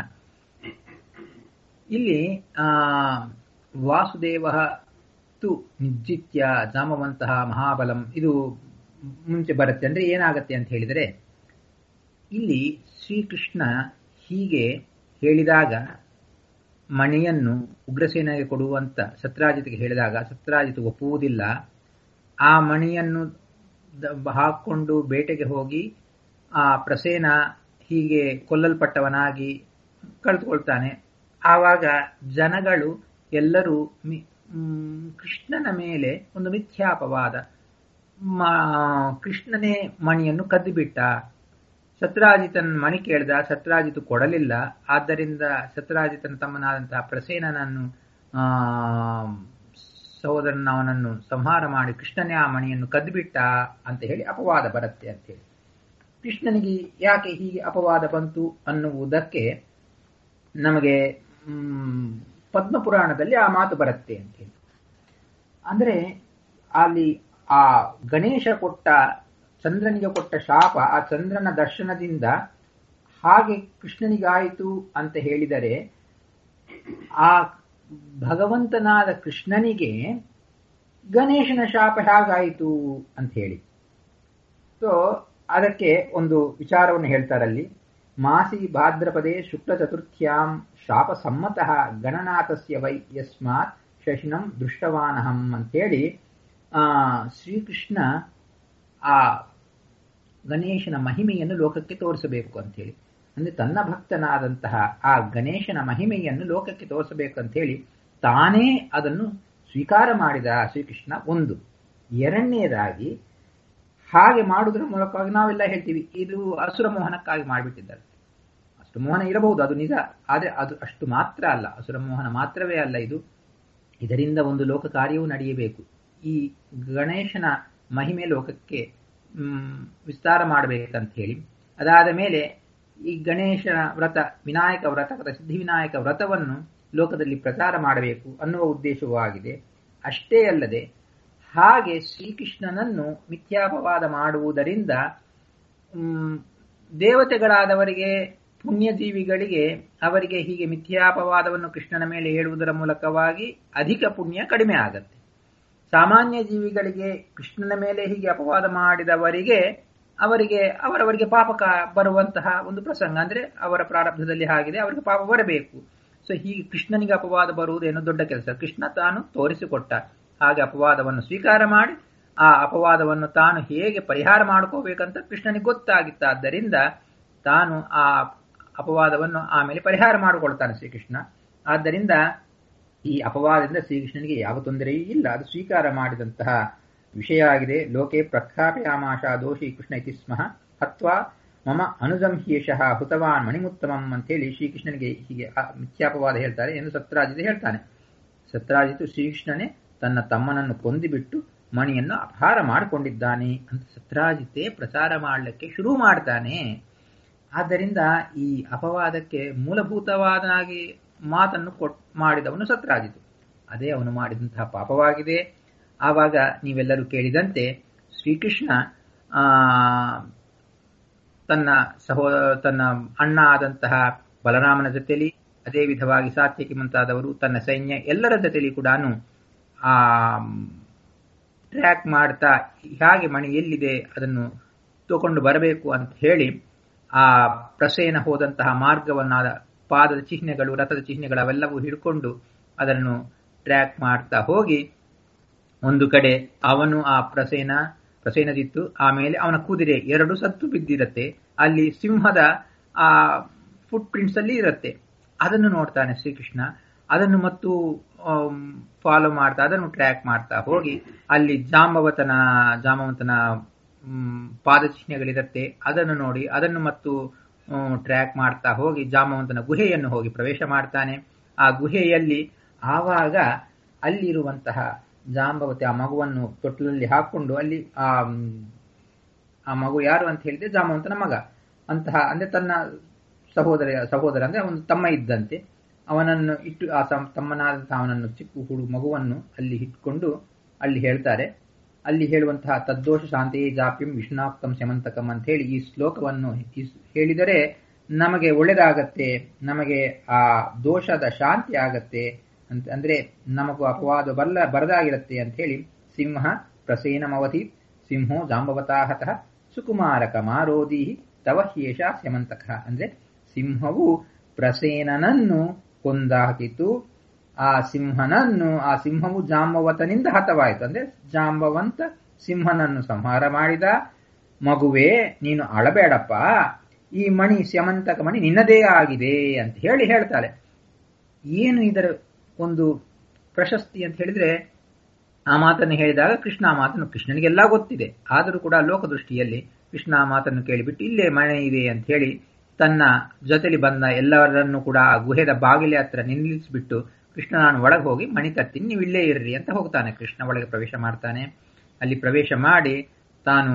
ಇಲ್ಲಿ ಆ ವಾಸುದೇವ ತು ನಿರ್ಜಿತ್ಯ ಜಾಮವಂತಹ ಮಹಾಬಲಂ ಇದು ಮುಂಚೆ ಬರುತ್ತೆ. ಅಂದ್ರೆ ಏನಾಗತ್ತೆ ಅಂತ ಹೇಳಿದರೆ, ಇಲ್ಲಿ ಶ್ರೀಕೃಷ್ಣ ಹೀಗೆ ಹೇಳಿದಾಗ ಮಣಿಯನ್ನು ಉಗ್ರಸೇನಿಗೆ ಕೊಡುವಂತ ಸತ್ರಾಜಿತ್ಗೆ ಹೇಳಿದಾಗ ಸತ್ರಾಜಿತ್ ಒಪ್ಪುವುದಿಲ್ಲ. ಆ ಮಣಿಯನ್ನು ಹಾಕೊಂಡು ಬೇಟೆಗೆ ಹೋಗಿ ಆ ಪ್ರಸೇನ ಹೀಗೆ ಕೊಲ್ಲಲ್ಪಟ್ಟವನಾಗಿ ಕಳೆದುಕೊಳ್ತಾನೆ. ಆವಾಗ ಜನಗಳು ಎಲ್ಲರೂ ಕೃಷ್ಣನ ಮೇಲೆ ಒಂದು ಮಿಥ್ಯಾಪವಾದ, ಕೃಷ್ಣನೇ ಮಣಿಯನ್ನು ಕದ್ದುಬಿಟ್ಟ. ಸತ್ರಾಜಿತನ ಮಣಿ ಕೇಳಿದ, ಸತ್ರಾಜಿತು ಕೊಡಲಿಲ್ಲ. ಆದ್ದರಿಂದ ಸತ್ರಾಜಿತನ ತಮ್ಮನಾದಂತಹ ಪ್ರಸೇನನನ್ನು ಆ ಸಹೋದರನ ಅವನನ್ನು ಸಂಹಾರ ಮಾಡಿ ಕೃಷ್ಣನೇ ಆ ಮಣಿಯನ್ನು ಕದ್ದುಬಿಟ್ಟ ಅಂತ ಹೇಳಿ ಅಪವಾದ ಬರುತ್ತೆ ಅಂತ ಹೇಳಿ. ಕೃಷ್ಣನಿಗೆ ಯಾಕೆ ಹೀಗೆ ಅಪವಾದ ಬಂತು ಅನ್ನುವುದಕ್ಕೆ ನಮಗೆ ಹ್ಮ್ ಪದ್ಮಪುರಾಣದಲ್ಲಿ ಆ ಮಾತು ಬರುತ್ತೆ ಅಂತ ಹೇಳಿ. ಅಂದ್ರೆ ಅಲ್ಲಿ ಆ ಗಣೇಶ ಕೊಟ್ಟ ಚಂದ್ರನಿಗೆ ಕೊಟ್ಟ ಶಾಪ, ಆ ಚಂದ್ರನ ದರ್ಶನದಿಂದ ಹಾಗೆ ಕೃಷ್ಣನಿಗಾಯಿತು ಅಂತ ಹೇಳಿದರೆ, ಆ ಭಗವಂತನಾದ ಕೃಷ್ಣನಿಗೆ ಗಣೇಶನ ಶಾಪ ಹೇಗಾಯಿತು ಅಂತ ಹೇಳಿ. ಸೊ ಅದಕ್ಕೆ ಒಂದು ವಿಚಾರವನ್ನು ಹೇಳ್ತಾರಲ್ಲಿ. ಮಾಸಿ ಭಾದ್ರಪದೇ ಶುಕ್ಲ ಚತುರ್ಥ್ಯಾಂ ಶಾಪ ಸಮ್ಮತಃ ಗಣನಾಥಸ್ಯ ವೈ ಯಸ್ಮಾತ್ ಶಶಿನಂ ದೃಷ್ಟವಾನಹಂ ಅಂತೇಳಿ ಆ ಶ್ರೀಕೃಷ್ಣ ಆ ಗಣೇಶನ ಮಹಿಮೆಯನ್ನು ಲೋಕಕ್ಕೆ ತೋರಿಸಬೇಕು ಅಂತ ಹೇಳಿ, ಅಂದ್ರೆ ತನ್ನ ಭಕ್ತನಾದಂತಹ ಆ ಗಣೇಶನ ಮಹಿಮೆಯನ್ನು ಲೋಕಕ್ಕೆ ತೋರಿಸಬೇಕು ಅಂತ ಹೇಳಿ ತಾನೇ ಅದನ್ನು ಸ್ವೀಕಾರ ಮಾಡಿದ ಶ್ರೀಕೃಷ್ಣ. ಒಂದು ಎರಡನೇದಾಗಿ ಹಾಗೆ ಮಾಡುವುದರ ಮೂಲಕವಾಗಿ ನಾವೆಲ್ಲ ಹೇಳ್ತೀವಿ ಇದು ಅಸುರ ಮೋಹನಕ್ಕಾಗಿ ಮಾಡಿಬಿಟ್ಟಿದ್ದಾರೆ. ಅಷ್ಟು ಮೋಹನ ಇರಬಹುದು, ಅದು ನಿಜ. ಆದರೆ ಅದು ಅಷ್ಟು ಮಾತ್ರ ಅಲ್ಲ, ಅಸುರ ಮೋಹನ ಮಾತ್ರವೇ ಅಲ್ಲ ಇದು. ಇದರಿಂದ ಒಂದು ಲೋಕ ಕಾರ್ಯವೂ ನಡೆಯಬೇಕು. ಈ ಗಣೇಶನ ಮಹಿಮೆ ಲೋಕಕ್ಕೆ ಹ್ಮ್ ವಿಸ್ತಾರ ಮಾಡಬೇಕಂತ ಹೇಳಿ, ಅದಾದ ಮೇಲೆ ಈ ಗಣೇಶನ ವ್ರತ, ವಿನಾಯಕ ವ್ರತ, ಸಿದ್ಧಿವಿನಾಯಕ ವ್ರತವನ್ನು ಲೋಕದಲ್ಲಿ ಪ್ರಚಾರ ಮಾಡಬೇಕು ಅನ್ನುವ ಉದ್ದೇಶವೂ ಆಗಿದೆ. ಅಷ್ಟೇ ಅಲ್ಲದೆ ಹಾಗೆ ಶ್ರೀಕೃಷ್ಣನನ್ನು ಮಿಥ್ಯಾಪವಾದ ಮಾಡುವುದರಿಂದ ಹ್ಮ್ ದೇವತೆಗಳಾದವರಿಗೆ, ಪುಣ್ಯಜೀವಿಗಳಿಗೆ, ಅವರಿಗೆ ಹೀಗೆ ಮಿಥ್ಯಾಪವಾದವನ್ನು ಕೃಷ್ಣನ ಮೇಲೆ ಹೇಳುವುದರ ಮೂಲಕವಾಗಿ ಅಧಿಕ ಪುಣ್ಯ ಕಡಿಮೆ ಆಗತ್ತೆ. ಸಾಮಾನ್ಯ ಜೀವಿಗಳಿಗೆ ಕೃಷ್ಣನ ಮೇಲೆ ಹೀಗೆ ಅಪವಾದ ಮಾಡಿದವರಿಗೆ ಅವರಿಗೆ ಅವರವರಿಗೆ ಪಾಪ ಬರುವಂತಹ ಒಂದು ಪ್ರಸಂಗ, ಅಂದ್ರೆ ಅವರ ಪ್ರಾರಬ್ಧದಲ್ಲಿ ಆಗಿದೆ, ಅವರಿಗೆ ಪಾಪ ಬರಬೇಕು. ಸೊ ಹೀಗೆ ಕೃಷ್ಣನಿಗೆ ಅಪವಾದ ಬರುವುದೇನು ದೊಡ್ಡ ಕೆಲಸ. ಕೃಷ್ಣ ತಾನು ತೋರಿಸಿಕೊಟ್ಟ ಹಾಗೆ ಅಪವಾದವನ್ನು ಸ್ವೀಕಾರ ಮಾಡಿ ಆ ಅಪವಾದವನ್ನು ತಾನು ಹೇಗೆ ಪರಿಹಾರ ಮಾಡ್ಕೋಬೇಕಂತ ಕೃಷ್ಣನಿಗೆ ಗೊತ್ತಾಗಿತ್ತಾದ್ದರಿಂದ ತಾನು ಆ ಅಪವಾದವನ್ನು ಆಮೇಲೆ ಪರಿಹಾರ ಮಾಡಿಕೊಳ್ತಾನೆ ಶ್ರೀಕೃಷ್ಣ. ಆದ್ದರಿಂದ ಈ ಅಪವಾದದಿಂದ ಶ್ರೀಕೃಷ್ಣನಿಗೆ ಯಾವ ತೊಂದರೆಯೂ ಇಲ್ಲ, ಅದು ಸ್ವೀಕಾರ ಮಾಡಿದಂತಹ ವಿಷಯ ಆಗಿದೆ. ಲೋಕೆ ಪ್ರಖ್ಯಾಪಯಾಮಾಶ ದೋಷಿ ಕೃಷ್ಣ ಇತಿ ಸ್ಮಃ ಹತ್ವಾ ಮಮ ಅನುಜಂಹ್ಯೇಷಃ ಹುತವಾನ್ ಮಣಿಮುತ್ತಮಂ ಅಂತೇಳಿ ಶ್ರೀಕೃಷ್ಣನಿಗೆ ಹೀಗೆ ಮಿಥ್ಯಾಪವಾದ ಹೇಳ್ತಾರೆ ಎಂದು ಸತ್ರಾಜಿತ್ ಹೇಳ್ತಾನೆ. ಸತ್ರಾಜಿತ್ ಶ್ರೀಕೃಷ್ಣನೇ ತನ್ನ ತಮ್ಮನನ್ನು ಕೊಂದಿಬಿಟ್ಟು ಮಣಿಯನ್ನು ಅಪಹಾರ ಮಾಡಿಕೊಂಡಿದ್ದಾನೆ ಅಂತ ಸತ್ರಾಜಿತೇ ಪ್ರಚಾರ ಮಾಡಲಿಕ್ಕೆ ಶುರು ಮಾಡ್ತಾನೆ. ಆದ್ದರಿಂದ ಈ ಅಪವಾದಕ್ಕೆ ಮೂಲಭೂತವಾದನಾಗಿ ಮಾತನ್ನು ಕೊಟ್ ಮಾಡಿದವನು ಸತ್ರಾಜಿತು. ಅದೇ ಅವನು ಮಾಡಿದಂತಹ ಪಾಪವಾಗಿದೆ. ಆವಾಗ ನೀವೆಲ್ಲರೂ ಕೇಳಿದಂತೆ ಶ್ರೀಕೃಷ್ಣ ಆ ತನ್ನ ಸಹೋ ತನ್ನ ಅಣ್ಣ ಆದಂತಹ ಬಲರಾಮನ ಜೊತೆಲಿ, ಅದೇ ವಿಧವಾಗಿ ಸಾತ್ಯಕಿ ಮುಂತಾದವರು ತನ್ನ ಸೈನ್ಯ ಎಲ್ಲರ ಜೊತೆಲಿ ಕೂಡ ಆ ಟ್ರ್ಯಾಕ್ ಮಾಡ್ತಾ ಹೇಗೆ ಮಣಿ ಎಲ್ಲಿದೆ ಅದನ್ನು ತಗೊಂಡು ಬರಬೇಕು ಅಂತ ಹೇಳಿ ಆ ಪ್ರಸೇನ ಹೋದಂತಹ ಮಾರ್ಗವನ್ನಾದ ಪಾದದ ಚಿಹ್ನೆಗಳು, ರಥದ ಚಿಹ್ನೆಗಳು ಅವೆಲ್ಲವೂ ಹಿಡ್ಕೊಂಡು ಅದನ್ನು ಟ್ರ್ಯಾಕ್ ಮಾಡ್ತಾ ಹೋಗಿ ಒಂದು ಕಡೆ ಅವನು ಆ ಪ್ರಸೇನ ಪ್ರಸೇನದಿತ್ತು, ಆಮೇಲೆ ಅವನ ಕುದುರೆ ಎರಡು ಸತ್ತು ಬಿದ್ದಿರತ್ತೆ, ಅಲ್ಲಿ ಸಿಂಹದ ಆ ಫುಟ್ ಪ್ರಿಂಟ್ಸ್ ಅಲ್ಲಿ ಇರುತ್ತೆ. ಅದನ್ನು ನೋಡ್ತಾನೆ ಶ್ರೀಕೃಷ್ಣ. ಅದನ್ನು ಮತ್ತು ಫಾಲೋ ಮಾಡ್ತಾ ಅದನ್ನು ಟ್ರ್ಯಾಕ್ ಮಾಡ್ತಾ ಹೋಗಿ ಅಲ್ಲಿ ಜಾಂಬವತನ ಜಾಂಬವಂತನ ಪಾದಚಿಹ್ನೆಗಳಿರುತ್ತೆ, ಅದನ್ನು ನೋಡಿ ಅದನ್ನು ಮತ್ತು ಟ್ರ್ಯಾಕ್ ಮಾಡ್ತಾ ಹೋಗಿ ಜಾಂಬವಂತನ ಗುಹೆಯನ್ನು ಹೋಗಿ ಪ್ರವೇಶ ಮಾಡ್ತಾನೆ. ಆ ಗುಹೆಯಲ್ಲಿ ಆವಾಗ ಅಲ್ಲಿರುವಂತಹ ಜಾಂಬವತಿ ಆ ಮಗುವನ್ನು ತೊಟ್ಟಿಲಲ್ಲಿ ಹಾಕೊಂಡು ಅಲ್ಲಿ ಆ ಆ ಮಗು ಯಾರು ಅಂತ ಹೇಳಿದ್ರೆ ಜಾಂಬವಂತನ ಮಗ ಅಂತಹ, ಅಂದ್ರೆ ತನ್ನ ಸಹೋದರ ಸಹೋದರ ಅಂದ್ರೆ ಅವನು ತಮ್ಮ ಇದ್ದಂತೆ ಅವನನ್ನು ಇಟ್ಟು ಆ ತಮ್ಮನಾದ ಅವನನ್ನು ಚಿಕ್ಕ ಹುಡು ಮಗುವನ್ನು ಅಲ್ಲಿ ಇಟ್ಕೊಂಡು ಅಲ್ಲಿ ಹೇಳ್ತಾರೆ. ಅಲ್ಲಿ ಹೇಳುವಂತಹ ತದ್ದೋಷ ಶಾಂತಿಯೇ ಜಾಪ್ಯಂ ವಿಷ್ಣಾಕ್ತಂ ಶಮಂತಕಂ ಅಂತ ಹೇಳಿ ಈ ಶ್ಲೋಕವನ್ನು ಹೇಳಿದರೆ ನಮಗೆ ಒಳ್ಳೆದಾಗತ್ತೆ, ನಮಗೆ ಆ ದೋಷದ ಶಾಂತಿ ಆಗತ್ತೆ ಅಂತ, ಅಂದ್ರೆ ನಮಗೂ ಅಪವಾದ ಬಲ್ಲ ಬರದಾಗಿರತ್ತೆ ಅಂತ ಹೇಳಿ ಸಿಂಹ ಪ್ರಸೇನಮವಧಿ ಸಿಂಹೋ ಜಾಂಬವತಾಹತಃ ಸುಕುಮಾರಕ ಮಾರೋಧಿ ತವ ಹ್ಯೇಷ ಸ್ಯಮಂತಕ. ಅಂದ್ರೆ ಸಿಂಹವು ಪ್ರಸೇನನನ್ನು ಕೊಂದಾಕಿತು, ಆ ಸಿಂಹನನ್ನು ಆ ಸಿಂಹವು ಜಾಂಬವತನಿಂದ ಹತವಾಯಿತು. ಅಂದ್ರೆ ಜಾಂಬವಂತ ಸಿಂಹನನ್ನು ಸಂಹಾರ ಮಾಡಿದ. ಮಗುವೇ ನೀನು ಅಳಬೇಡಪ್ಪ, ಈ ಮಣಿ ಸ್ಯಮಂತಕ ಮಣಿ ನಿನ್ನದೇ ಆಗಿದೆ ಅಂತ ಹೇಳಿ ಹೇಳ್ತಾಳೆ. ಏನು ಇದರ ಒಂದು ಪ್ರಶಸ್ತಿ ಅಂತ ಹೇಳಿದ್ರೆ, ಆ ಮಾತನ್ನು ಹೇಳಿದಾಗ ಕೃಷ್ಣ ಆ ಮಾತನ್ನು ಕೃಷ್ಣನಿಗೆಲ್ಲ ಗೊತ್ತಿದೆ, ಆದರೂ ಕೂಡ ಲೋಕದೃಷ್ಟಿಯಲ್ಲಿ ಕೃಷ್ಣ ಆ ಮಾತನ್ನು ಕೇಳಿಬಿಟ್ಟು ಇಲ್ಲೇ ಮಣೆ ಇದೆ ಅಂತ ಹೇಳಿ ತನ್ನ ಜೊತೆಲಿ ಬಂದ ಎಲ್ಲರನ್ನೂ ಕೂಡ ಆ ಗುಹೆದ ಬಾಗಿಲೆ ಹತ್ರ ನಿಲ್ಲಿಸಿಬಿಟ್ಟು ಕೃಷ್ಣ ನಾನು ಒಳಗೆ ಹೋಗಿ ಮಣಿ ತರ್ತೀನಿ, ನೀವು ಇಲ್ಲೇ ಇರ್ರಿ ಅಂತ ಹೋಗ್ತಾನೆ. ಕೃಷ್ಣ ಒಳಗೆ ಪ್ರವೇಶ ಮಾಡ್ತಾನೆ. ಅಲ್ಲಿ ಪ್ರವೇಶ ಮಾಡಿ ತಾನು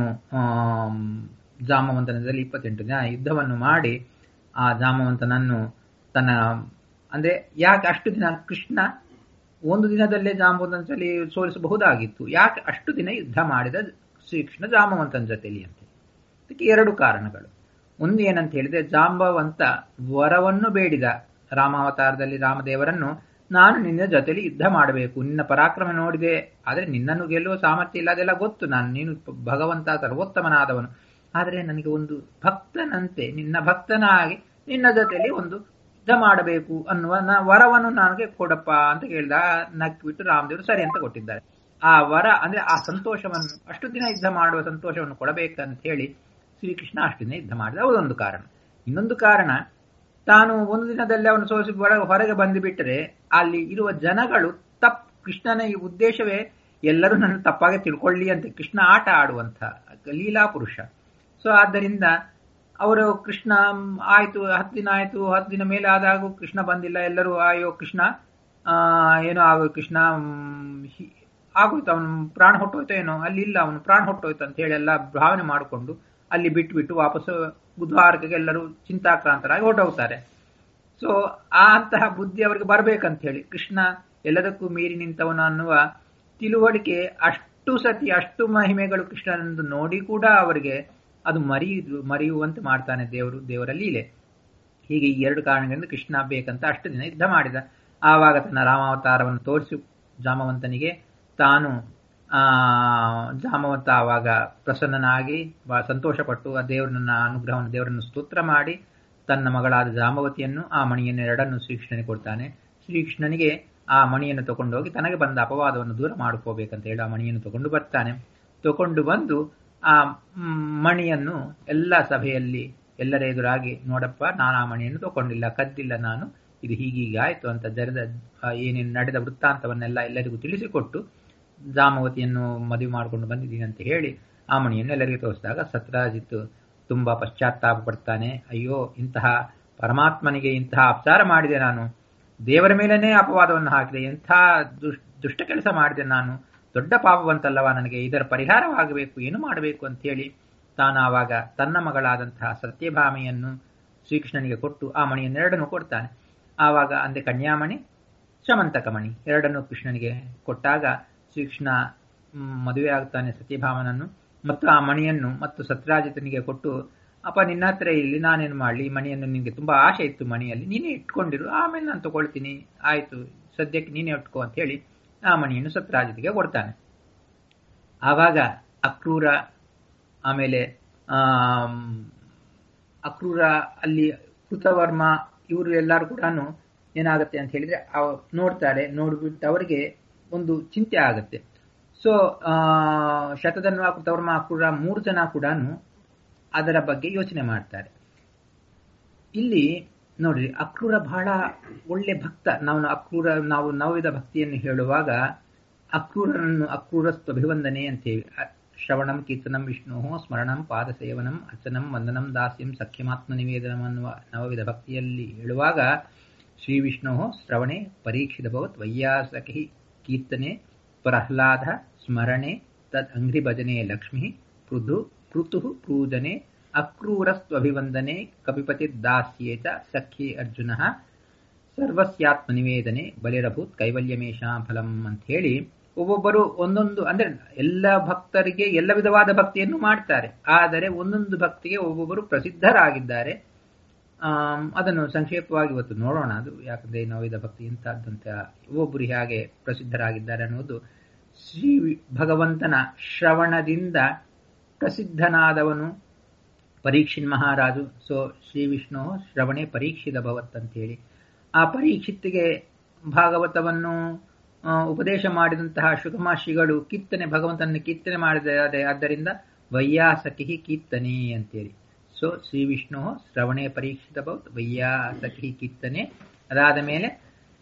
ಜಾಂಬವಂತನದಲ್ಲಿ ಇಪ್ಪತ್ತೆಂಟು ದಿನ ಯುದ್ಧವನ್ನು ಮಾಡಿ ಆ ಜಾಂಬವಂತನನ್ನು ತನ್ನ ಅಂದ್ರೆ ಯಾಕೆ ಅಷ್ಟು ದಿನ ಕೃಷ್ಣ ಒಂದು ದಿನದಲ್ಲೇ ಜಾಂಬವಂತನಲ್ಲಿ ಸೋಲಿಸಬಹುದಾಗಿತ್ತು, ಯಾಕೆ ಅಷ್ಟು ದಿನ ಯುದ್ಧ ಮಾಡಿದ ಶ್ರೀಕೃಷ್ಣ ಜಾಂಬವಂತನ ಜೊತೆಲಿ ಅಂತ? ಇದಕ್ಕೆ ಎರಡು ಕಾರಣಗಳು. ಒಂದು ಏನಂತ ಹೇಳಿದ್ರೆ, ಜಾಂಬವಂತ ವರವನ್ನು ಬೇಡಿದ ರಾಮಾವತಾರದಲ್ಲಿ ರಾಮದೇವರನ್ನು, ನಾನು ನಿನ್ನ ಜೊತೆಲಿ ಯುದ್ಧ ಮಾಡಬೇಕು, ನಿನ್ನ ಪರಾಕ್ರಮ ನೋಡಿದೆ, ಆದರೆ ನಿನ್ನನ್ನು ಗೆಲ್ಲುವ ಸಾಮರ್ಥ್ಯ ಇಲ್ಲ, ಅದೆಲ್ಲ ಗೊತ್ತು, ನಾನು ನೀನು ಭಗವಂತ ಸರ್ವೋತ್ತಮನಾದವನು, ಆದರೆ ನನಗೆ ಒಂದು ಭಕ್ತನಂತೆ ನಿನ್ನ ಭಕ್ತನಾಗಿ ನಿನ್ನ ಜೊತೆಲಿ ಒಂದು ಯುದ್ಧ ಮಾಡಬೇಕು ಅನ್ನುವ ವರವನ್ನು ನನಗೆ ಕೊಡಪ್ಪ ಅಂತ ಕೇಳಿದ. ನಕ್ಬಿಟ್ಟು ರಾಮದೇವರು ಸರಿ ಅಂತ ಕೊಟ್ಟಿದ್ದಾರೆ. ಆ ವರ ಅಂದ್ರೆ ಆ ಸಂತೋಷವನ್ನು, ಅಷ್ಟು ದಿನ ಯುದ್ಧ ಮಾಡುವ ಸಂತೋಷವನ್ನು ಕೊಡಬೇಕಂತ ಹೇಳಿ ಶ್ರೀಕೃಷ್ಣ ಅಷ್ಟು ದಿನ ಯುದ್ಧ ಮಾಡಿದ. ಅದೊಂದು ಕಾರಣ. ಇನ್ನೊಂದು ಕಾರಣ, ತಾನು ಒಂದು ದಿನದಲ್ಲಿ ಅವನು ಸೋಸಿ ಹೊರಗೆ ಬಂದು ಬಿಟ್ಟರೆ ಅಲ್ಲಿ ಇರುವ ಜನಗಳು ತಪ್ಪು, ಕೃಷ್ಣನ ಈ ಉದ್ದೇಶವೇ ಎಲ್ಲರೂ ನನ್ನ ತಪ್ಪಾಗಿ ತಿಳ್ಕೊಳ್ಳಿ ಅಂತ ಕೃಷ್ಣ ಆಟ ಆಡುವಂತ ಲೀಲಾ ಪುರುಷ. ಸೊ ಆದ್ದರಿಂದ ಅವರು ಕೃಷ್ಣ ಆಯ್ತು, ಹತ್ತು ದಿನ ಆಯ್ತು, ಹತ್ತು ದಿನ ಮೇಲೆ ಆದಾಗ ಕೃಷ್ಣ ಬಂದಿಲ್ಲ, ಎಲ್ಲರೂ ಅಯ್ಯೋ ಕೃಷ್ಣ ಆ ಏನೋ ಆಗೋ ಕೃಷ್ಣ ಆಗೋಯ್ತು, ಅವನು ಪ್ರಾಣ ಹೊಟ್ಟೋಯ್ತು ಏನೋ, ಅಲ್ಲಿ ಇಲ್ಲ ಅವನು ಪ್ರಾಣ ಹೊಟ್ಟೋಯ್ತು ಅಂತ ಹೇಳಿ ಎಲ್ಲ ಭಾವನೆ ಮಾಡಿಕೊಂಡು ಅಲ್ಲಿ ಬಿಟ್ಟು ಬಿಟ್ಟು ವಾಪಸ್ಸು ಬುಧವಾರಕ್ಕೆ ಎಲ್ಲರೂ ಚಿಂತಾಕ್ರಾಂತರಾಗಿ ಹೊರಟೋಗ್ತಾರೆ. ಸೊ ಆ ಅಂತಹ ಬುದ್ಧಿ ಅವರಿಗೆ ಬರ್ಬೇಕಂತ ಹೇಳಿ ಕೃಷ್ಣ ಎಲ್ಲದಕ್ಕೂ ಮೀರಿ ನಿಂತವನು ಅನ್ನುವ ತಿಳುವಳಿಕೆ ಅಷ್ಟು ಸತಿ ಅಷ್ಟು ಮಹಿಮೆಗಳು ಕೃಷ್ಣನನ್ನು ನೋಡಿ ಕೂಡ ಅವರಿಗೆ ಅದು ಮರಿಯುವುದು ಮರೆಯುವಂತೆ ಮಾಡ್ತಾನೆ ದೇವರು, ದೇವರ ಲೀಲೆ. ಹೀಗೆ ಈ ಎರಡು ಕಾರಣಗಳಿಂದ ಕೃಷ್ಣ ಬೇಕಂತ ಅಷ್ಟು ದಿನ ಯುದ್ಧ ಮಾಡಿದ. ಆವಾಗ ತನ್ನ ರಾಮಾವತಾರವನ್ನು ತೋರಿಸಿ ಜಾಮವಂತನಿಗೆ ತಾನು ಆ ಜಾಮವಂತ ಆವಾಗ ಪ್ರಸನ್ನನಾಗಿ ಸಂತೋಷಪಟ್ಟು ಆ ದೇವರನ್ನ ಅನುಗ್ರಹವನ್ನು ದೇವರನ್ನು ಸ್ತೋತ್ರ ಮಾಡಿ ತನ್ನ ಮಗಳಾದ ಜಾಂಬವತಿಯನ್ನು ಆ ಮಣಿಯನ್ನು ಎರಡನ್ನು ಶ್ರೀಕೃಷ್ಣನಿಗೆ ಕೊಡ್ತಾನೆ. ಶ್ರೀಕೃಷ್ಣನಿಗೆ ಆ ಮಣಿಯನ್ನು ತಗೊಂಡೋಗಿ ತನಗೆ ಬಂದ ಅಪವಾದವನ್ನು ದೂರ ಮಾಡ್ಕೋಬೇಕಂತ ಹೇಳಿ ಆ ಮಣಿಯನ್ನು ತಗೊಂಡು ಬರ್ತಾನೆ. ತಗೊಂಡು ಬಂದು ಆ ಮಣಿಯನ್ನು ಎಲ್ಲ ಸಭೆಯಲ್ಲಿ ಎಲ್ಲರ ಎದುರಾಗಿ, ನೋಡಪ್ಪ ನಾನು ಆ ಮಣಿಯನ್ನು ತಗೊಂಡಿಲ್ಲ, ಕದ್ದಿಲ್ಲ ನಾನು, ಇದು ಹೀಗೀಗಾಯ್ತು ಅಂತ ಜರದ ಏನೇನು ನಡೆದ ವೃತ್ತಾಂತವನ್ನೆಲ್ಲ ಎಲ್ಲರಿಗೂ ತಿಳಿಸಿಕೊಟ್ಟು ಜಾಮವತಿಯನ್ನು ಮದುವೆ ಮಾಡಿಕೊಂಡು ಬಂದಿದ್ದೀನಿ ಅಂತ ಹೇಳಿ ಆ ಮಣಿಯನ್ನು ಎಲ್ಲರಿಗೂ ತೋರಿಸಿದಾಗ ಸತ್ರಾಜಿತ್ ತುಂಬಾ ಪಶ್ಚಾತ್ತಾಪ ಪಡ್ತಾನೆ. ಅಯ್ಯೋ, ಇಂತಹ ಪರಮಾತ್ಮನಿಗೆ ಇಂತಹ ಅಪಚಾರ ಮಾಡಿದೆ ನಾನು, ದೇವರ ಮೇಲೇನೆ ಅಪವಾದವನ್ನು ಹಾಕಿದೆ, ಎಂಥ ದುಷ್ಟ ಕೆಲಸ ಮಾಡಿದೆ ನಾನು, ದೊಡ್ಡ ಪಾಪವಂತಲ್ಲವ, ನನಗೆ ಇದರ ಪರಿಹಾರವಾಗಬೇಕು, ಏನು ಮಾಡಬೇಕು ಅಂತ ಹೇಳಿ ತಾನು ಆವಾಗ ತನ್ನ ಮಗಳಾದಂತಹ ಸತ್ಯಭಾಮೆಯನ್ನು ಶ್ರೀಕೃಷ್ಣನಿಗೆ ಕೊಟ್ಟು ಆ ಮಣಿಯನ್ನೆರಡನ್ನು ಕೊಡ್ತಾನೆ. ಆವಾಗ ಅಂದೆ ಕನ್ಯಾಮಣಿ ಶಮಂತಕ ಮಣಿ ಎರಡನ್ನು ಕೃಷ್ಣನಿಗೆ ಕೊಟ್ಟಾಗ ಶ್ರೀಕೃಷ್ಣ ಮದುವೆ ಆಗ್ತಾನೆ ಸತ್ಯಭಾಮನನ್ನು. ಮತ್ತು ಆ ಮಣಿಯನ್ನು ಮತ್ತು ಸತ್ರಾಜಿತನಿಗೆ ಕೊಟ್ಟು, ಅಪ್ಪ ನಿನ್ನ ಹತ್ರ ಇಲ್ಲಿ ನಾನೇನು ಮಾಡಲಿ, ಈ ಮಣಿಯನ್ನು ನಿನಗೆ ತುಂಬಾ ಆಸೆ ಇತ್ತು ಮಣಿಯಲ್ಲಿ, ನೀನೇ ಇಟ್ಕೊಂಡಿರು, ಆಮೇಲೆ ನಾನು ತಗೊಳ್ತೀನಿ, ಆಯ್ತು ಸದ್ಯಕ್ಕೆ ನೀನೇ ಇಟ್ಕೋ ಅಂತ ಹೇಳಿ ಆ ಮಣಿಯನ್ನು ಸತ್ರಾಜಿತಿಗೆ ಕೊಡ್ತಾನೆ. ಆವಾಗ ಅಕ್ರೂರ ಆಮೇಲೆ ಆ ಅಕ್ರೂರ ಅಲ್ಲಿ ಕೃತವರ್ಮ ಇವರು ಎಲ್ಲರೂ ಕೂಡ ಏನಾಗುತ್ತೆ ಅಂತ ಹೇಳಿದ್ರೆ ನೋಡ್ತಾರೆ. ನೋಡ್ಬಿಟ್ಟು ಅವರಿಗೆ ಒಂದು ಚಿಂತೆ ಆಗುತ್ತೆ. ಸೊ ಶತಧನ್ವ ಕೃತವರ್ಮ ಅಕ್ರೂರ ಮೂರು ಜನ ಕೂಡ ಅದರ ಬಗ್ಗೆ ಯೋಚನೆ ಮಾಡ್ತಾರೆ. ಇಲ್ಲಿ ನೋಡ್ರಿ, ಅಕ್ರೂರ ಬಹಳ ಒಳ್ಳೆ ಭಕ್ತ. ನಾವು ಅಕ್ರೂರ ನಾವು ನವವಿಧ ಭಕ್ತಿಯನ್ನು ಹೇಳುವಾಗ ಅಕ್ರೂರನನ್ನು ಅಕ್ರೂರಸ್ತು ಅಭಿವಂದನೆ ಅಂತೇವಿ. ಶ್ರವಣಂ ಕೀರ್ತನಂ ವಿಷ್ಣು ಸ್ಮರಣಂ ಪಾದಸೇವನಂ ಅರ್ಚನಂ ವಂದನಂ ದಾಸ್ಯಂ ಸಖ್ಯಮಾತ್ಮ ನಿವೇದನಂ ಅನ್ನುವ ನವವಿಧ ಭಕ್ತಿಯಲ್ಲಿ ಹೇಳುವಾಗ ಶ್ರೀ ವಿಷ್ಣು ಶ್ರವಣೆ ಪರೀಕ್ಷಿತ ಭವತ್ ವೈಯಾಸಕಿ ಕೀರ್ತನೆ ಪ್ರಹ್ಲಾದ ಸ್ಮರಣೆ ತದ್ ಅಂಗ್ರಿ ಭಜನೆ ಲಕ್ಷ್ಮಿ ಪೃಥು ಪೃಥು ಪೂಜನೆ ಅಕ್ರೂರಸ್ತ್ವಭಿವಂದನೆ ಕಪಿಪತಿರ್ದಾಸ್ಯೇತ ಸಖ್ಯೇ ಅರ್ಜುನ ಸರ್ವಸ್ಯಾತ್ಮ ನಿವೇದನೆ ಬಲಿರಭೂತ್ ಕೈವಲ್ಯಮೇಷಾ ಫಲಂ ಅಂತ ಹೇಳಿ ಒಬ್ಬೊಬ್ಬರು ಒಂದೊಂದು ಅಂದ್ರೆ ಎಲ್ಲ ಭಕ್ತರಿಗೆ ಎಲ್ಲ ವಿಧವಾದ ಭಕ್ತಿಯನ್ನು ಮಾಡ್ತಾರೆ. ಆದರೆ ಒಂದೊಂದು ಭಕ್ತಿಗೆ ಒಬ್ಬೊಬ್ಬರು ಪ್ರಸಿದ್ಧರಾಗಿದ್ದಾರೆ. ಅದನ್ನು ಸಂಕ್ಷೇಪವಾಗಿ ಇವತ್ತು ನೋಡೋಣ. ಅದು ಯಾಕಂದ್ರೆ ನವವಿಧ ಭಕ್ತಿ ಇಂತಹದ್ದಂತ ಒಬ್ಬೊಬ್ಬರು ಹೇಗೆ ಪ್ರಸಿದ್ಧರಾಗಿದ್ದಾರೆ ಅನ್ನೋದು ಶ್ರೀ ಭಗವಂತನ ಶ್ರವಣದಿಂದ ಪ್ರಸಿದ್ಧನಾದವನು ಪರೀಕ್ಷಿನ್ ಮಹಾರಾಜು. ಸೊ ಶ್ರೀ ವಿಷ್ಣು ಶ್ರವಣೆ ಪರೀಕ್ಷಿತ ಭವತ್ ಅಂತೇಳಿ ಆ ಪರೀಕ್ಷಿತ್ತಿಗೆ ಭಾಗವತವನ್ನು ಉಪದೇಶ ಮಾಡಿದಂತಹ ಶುಕಮಾಶಿಗಳು ಕೀರ್ತನೆ ಭಗವಂತನ ಕೀರ್ತನೆ ಮಾಡಿದ್ದಾರೆ. ಆದ್ದರಿಂದ ವೈಯಾಸಕಿ ಕೀರ್ತನೆ ಅಂತೇಳಿ. ಸೊ ಶ್ರೀ ವಿಷ್ಣು ಶ್ರವಣೆ ಪರೀಕ್ಷಿತ ಭವತ್ ವೈಯಾಸಕಿ ಕೀರ್ತನೆ. ಅದಾದ ಮೇಲೆ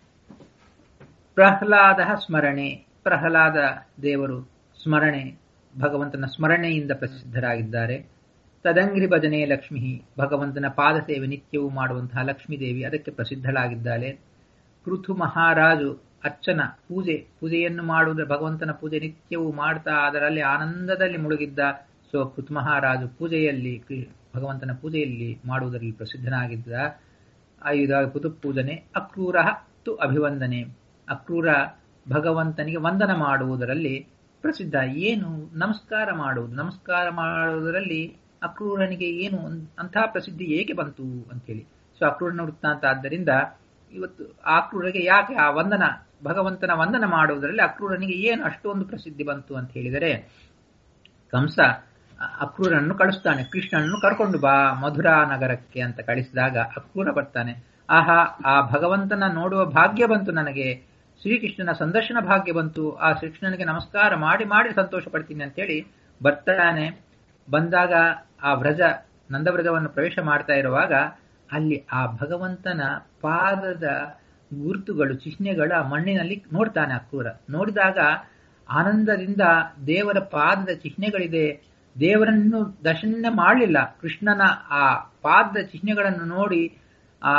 ಪ್ರಹ್ಲಾದ ಸ್ಮರಣೆ, ಪ್ರಹ್ಲಾದ ದೇವರು ಸ್ಮರಣೆ, ಭಗವಂತನ ಸ್ಮರಣೆಯಿಂದ ಪ್ರಸಿದ್ಧರಾಗಿದ್ದಾರೆ. ತದಂಗ್ರಿ ಭಜನೆ ಲಕ್ಷ್ಮಿ, ಭಗವಂತನ ಪಾದ ಸೇವೆ ನಿತ್ಯವೂ ಮಾಡುವಂತಹ ಲಕ್ಷ್ಮೀದೇವಿ ಅದಕ್ಕೆ ಪ್ರಸಿದ್ಧಳಾಗಿದ್ದಾಳೆ. ಪೃಥು ಮಹಾರಾಜು ಅರ್ಚನ ಪೂಜೆ ಪೂಜೆಯನ್ನು ಮಾಡುವುದರ ಭಗವಂತನ ಪೂಜೆ ನಿತ್ಯವೂ ಮಾಡ್ತಾ ಅದರಲ್ಲಿ ಆನಂದದಲ್ಲಿ ಮುಳುಗಿದ್ದ. ಸೊ ಪೃಥು ಮಹಾರಾಜು ಪೂಜೆಯಲ್ಲಿ ಭಗವಂತನ ಪೂಜೆಯಲ್ಲಿ ಮಾಡುವುದರಲ್ಲಿ ಪ್ರಸಿದ್ಧನಾಗಿದ್ದ. ಐದ ಪುತು ಪೂಜನೆ. ಅಕ್ರೂರ ತು ಅಭಿವಂದನೆ, ಅಕ್ರೂರ ಭಗವಂತನಿಗೆ ವಂದನ ಮಾಡುವುದರಲ್ಲಿ ಪ್ರಸಿದ್ಧ. ಏನು ನಮಸ್ಕಾರ ಮಾಡುವುದು, ನಮಸ್ಕಾರ ಮಾಡುವುದರಲ್ಲಿ ಅಕ್ರೂರನಿಗೆ ಏನು ಅಂತಹ ಪ್ರಸಿದ್ಧಿ ಏಕೆ ಬಂತು ಅಂತೇಳಿ. ಸೊ ಅಕ್ರೂರನ ವೃತ್ತಾಂತ. ಆದ್ದರಿಂದ ಇವತ್ತು ಅಕ್ರೂರನಿಗೆ ಯಾಕೆ ಆ ವಂದನ, ಭಗವಂತನ ವಂದನ ಮಾಡುವುದರಲ್ಲಿ ಅಕ್ರೂರನಿಗೆ ಏನು ಅಷ್ಟೊಂದು ಪ್ರಸಿದ್ಧಿ ಬಂತು ಅಂತ ಹೇಳಿದರೆ, ಕಂಸ ಅಕ್ರೂರನನ್ನು ಕಳಿಸ್ತಾನೆ, ಕೃಷ್ಣನನ್ನು ಕರ್ಕೊಂಡು ಬಾ ಮಧುರಾ ನಗರಕ್ಕೆ ಅಂತ ಕಳಿಸಿದಾಗ ಅಕ್ರೂರ ಬರ್ತಾನೆ. ಆಹಾ, ಆ ಭಗವಂತನ ನೋಡುವ ಭಾಗ್ಯ ಬಂತು ನನಗೆ, ಶ್ರೀಕೃಷ್ಣನ ಸಂದರ್ಶನ ಭಾಗ್ಯ ಬಂತು, ಆ ಶ್ರೀಕೃಷ್ಣನಿಗೆ ನಮಸ್ಕಾರ ಮಾಡಿ ಮಾಡಿ ಸಂತೋಷ ಪಡ್ತೀನಿ ಅಂತೇಳಿ ಬರ್ತಾನೆ. ಬಂದಾಗ ಆ ವ್ರಜ ನಂದವ್ರಜವನ್ನು ಪ್ರವೇಶ ಮಾಡ್ತಾ ಇರುವಾಗ ಅಲ್ಲಿ ಆ ಭಗವಂತನ ಪಾದದ ಗುರುತುಗಳು ಚಿಹ್ನೆಗಳು ಆ ಮಣ್ಣಿನಲ್ಲಿ ನೋಡ್ತಾನೆ ಅಕ್ರೂರ. ನೋಡಿದಾಗ ಆನಂದದಿಂದ ದೇವರ ಪಾದದ ಚಿಹ್ನೆಗಳಿದೆ, ದೇವರನ್ನು ದರ್ಶನ ಮಾಡಲಿಲ್ಲ, ಕೃಷ್ಣನ ಆ ಪಾದದ ಚಿಹ್ನೆಗಳನ್ನು ನೋಡಿ ಆ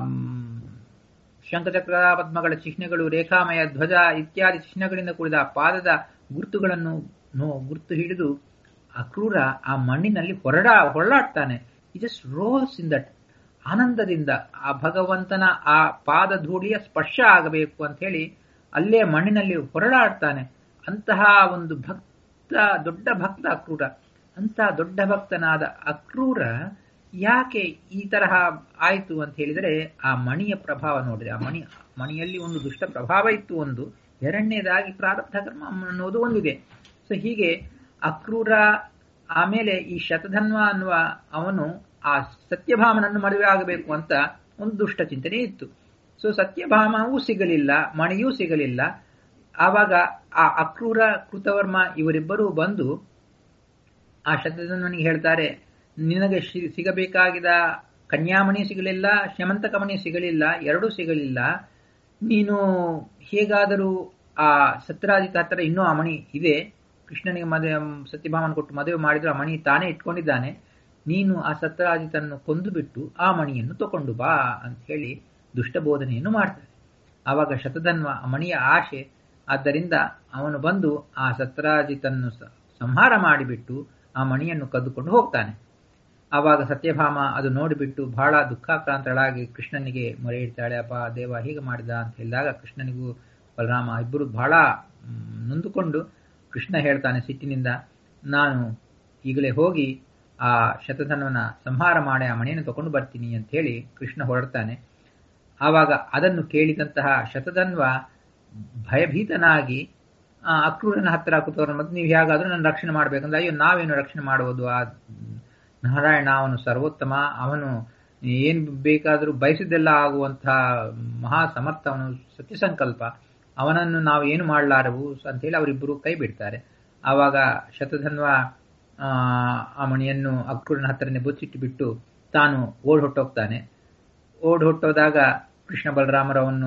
ಶಂಖಚಕ್ರ ಪದ್ಮಗಳ ಚಿಹ್ನೆಗಳು, ರೇಖಾಮಯ ಧ್ವಜ ಇತ್ಯಾದಿ ಚಿಹ್ನೆಗಳಿಂದ ಕೂಡಿದ ಆ ಪಾದದ ಗುರುತುಗಳನ್ನು ಗುರುತು ಹಿಡಿದು ಅಕ್ರೂರ ಆ ಮಣ್ಣಿನಲ್ಲಿ ಹೊರಡ ಹೊರಳಾಡ್ತಾನೆ. ಈ ಜಸ್ಟ್ ರೋಲ್ಸ್ ಇನ್ ದಟ್ ಆನಂದದಿಂದ ಆ ಭಗವಂತನ ಆ ಪಾದ ಧೂಳಿಯ ಸ್ಪರ್ಶ ಆಗಬೇಕು ಅಂತ ಹೇಳಿ ಅಲ್ಲೇ ಮಣ್ಣಿನಲ್ಲಿ ಹೊರಳಾಡ್ತಾನೆ. ಅಂತಹ ಒಂದು ಭಕ್ತ, ದೊಡ್ಡ ಭಕ್ತ ಅಕ್ರೂರ. ಅಂತಹ ದೊಡ್ಡ ಭಕ್ತನಾದ ಅಕ್ರೂರ ಯಾಕೆ ಈ ತರಹ ಆಯಿತು ಅಂತ ಹೇಳಿದರೆ ಆ ಮಣಿಯ ಪ್ರಭಾವ ನೋಡ್ರಿ. ಆ ಮಣಿ ಮಣಿಯಲ್ಲಿ ಒಂದು ದುಷ್ಟ ಪ್ರಭಾವ ಇತ್ತು ಒಂದು, ಎರಡನೇದಾಗಿ ಪ್ರಾರಬ್ಧ ಕರ್ಮ ಅನ್ನೋದು ಒಂದಿದೆ. ಸೊ ಹೀಗೆ ಅಕ್ರೂರ ಆಮೇಲೆ ಈ ಶತಧನ್ವ ಅನ್ನುವ ಅವನು ಆ ಸತ್ಯಭಾಮನನ್ನು ಮದುವೆ ಆಗಬೇಕು ಅಂತ ಒಂದು ದುಷ್ಟ ಚಿಂತನೆ ಇತ್ತು. ಸೊ ಸತ್ಯಭಾಮವೂ ಸಿಗಲಿಲ್ಲ, ಮಣಿಯೂ ಸಿಗಲಿಲ್ಲ. ಆವಾಗ ಆ ಅಕ್ರೂರ ಕೃತವರ್ಮ ಇವರಿಬ್ಬರೂ ಬಂದು ಆ ಶತಧನ್ವನಿಗೆ ಹೇಳ್ತಾರೆ, ನಿನಗೆ ಸಿಗಬೇಕಾಗಿದ ಕನ್ಯಾಮಣಿ ಸಿಗಲಿಲ್ಲ, ಶಮಂತಕಮಣಿ ಸಿಗಲಿಲ್ಲ, ಎರಡೂ ಸಿಗಲಿಲ್ಲ. ನೀನು ಹೇಗಾದರೂ ಆ ಸತ್ಯರಾಜಿತ ಹತ್ತಿರ ಇನ್ನೂ ಆ ಮಣಿ ಇದೆ, ಕೃಷ್ಣನಿಗೆ ಮದುವೆ ಸತ್ಯಭಾಮನ ಕೊಟ್ಟು ಮದುವೆ ಮಾಡಿದ್ರು ಆ ಮಣಿ ತಾನೇ ಇಟ್ಕೊಂಡಿದ್ದಾನೆ, ನೀನು ಆ ಸತ್ಯರಾಜಿತನ್ನು ಕೊಂದು ಬಿಟ್ಟು ಆ ಮಣಿಯನ್ನು ತಕೊಂಡು ಬಾ ಅಂತ ಹೇಳಿ ದುಷ್ಟ ಬೋಧನೆಯನ್ನು ಮಾಡ್ತಾರೆ. ಆವಾಗ ಶತಧನ್ವ ಆ ಮಣಿಯ ಆಶೆ, ಆದ್ದರಿಂದ ಅವನು ಬಂದು ಆ ಸತ್ಯರಾಜಿತನ್ನು ಸಂಹಾರ ಮಾಡಿಬಿಟ್ಟು ಆ ಮಣಿಯನ್ನು ಕದ್ದುಕೊಂಡು ಹೋಗ್ತಾನೆ. ಆವಾಗ ಸತ್ಯಭಾಮ ಅದು ನೋಡಿಬಿಟ್ಟು ಬಹಳ ದುಃಖಾಕ್ರಾಂತಳಾಗಿ ಕೃಷ್ಣನಿಗೆ ಮೊರೆ ಇಡ್ತಾಳೆ. ಅಪ್ಪ ದೇವ ಹೀಗೆ ಮಾಡಿದ ಅಂತ ಹೇಳಿದಾಗ ಕೃಷ್ಣನಿಗೂ ಬಲರಾಮ ಇಬ್ಬರು ಬಹಳ ನೊಂದುಕೊಂಡು ಕೃಷ್ಣ ಹೇಳ್ತಾನೆ ಸಿಟ್ಟಿನಿಂದ, ನಾನು ಈಗಲೇ ಹೋಗಿ ಆ ಶತಧನ್ವನ ಸಂಹಾರ ಮಾಡಿ ಆ ಮಣಿಯನ್ನು ತಗೊಂಡು ಬರ್ತೀನಿ ಅಂತ ಹೇಳಿ ಕೃಷ್ಣ ಹೊರಡ್ತಾನೆ. ಆವಾಗ ಅದನ್ನು ಕೇಳಿದಂತಹ ಶತಧನ್ವ ಭಯಭೀತನಾಗಿ ಆ ಅಕ್ರೂರನ ಹತ್ತಿರ ಕೂತವ್ರನ್ನ, ಮತ್ತೆ ನೀವು ಹೇಗಾದ್ರೂ ನನ್ನ ರಕ್ಷಣೆ ಮಾಡ್ಬೇಕಂದ್ರೆ, ಅಯ್ಯೋ ನಾವೇನು ರಕ್ಷಣೆ ಮಾಡುವುದು, ಆ ನಾರಾಯಣ ಅವನು ಸರ್ವೋತ್ತಮ, ಅವನು ಏನ್ ಬೇಕಾದರೂ ಬಯಸಿದ್ದೆಲ್ಲ ಆಗುವಂತಹ ಮಹಾ ಸಮರ್ಥ, ಅವನು ಸತ್ಯಸಂಕಲ್ಪ, ಅವನನ್ನು ನಾವು ಏನು ಮಾಡಲಾರವು ಅಂತೇಳಿ ಅವರಿಬ್ಬರು ಕೈ ಬಿಡ್ತಾರೆ. ಆವಾಗ ಶತಧನ್ವ ಆ ಮಣಿಯನ್ನು ಅಕ್ರೂರನ ಹತ್ತಿರನೇ ಬುಚ್ಚಿಟ್ಟು ಬಿಟ್ಟು ತಾನು ಓಡ್ ಹೊಟ್ಟೋಗ್ತಾನೆ. ಓಡ್ ಹೊಟ್ಟೋದಾಗ ಕೃಷ್ಣ ಬಲರಾಮರವನ್ನು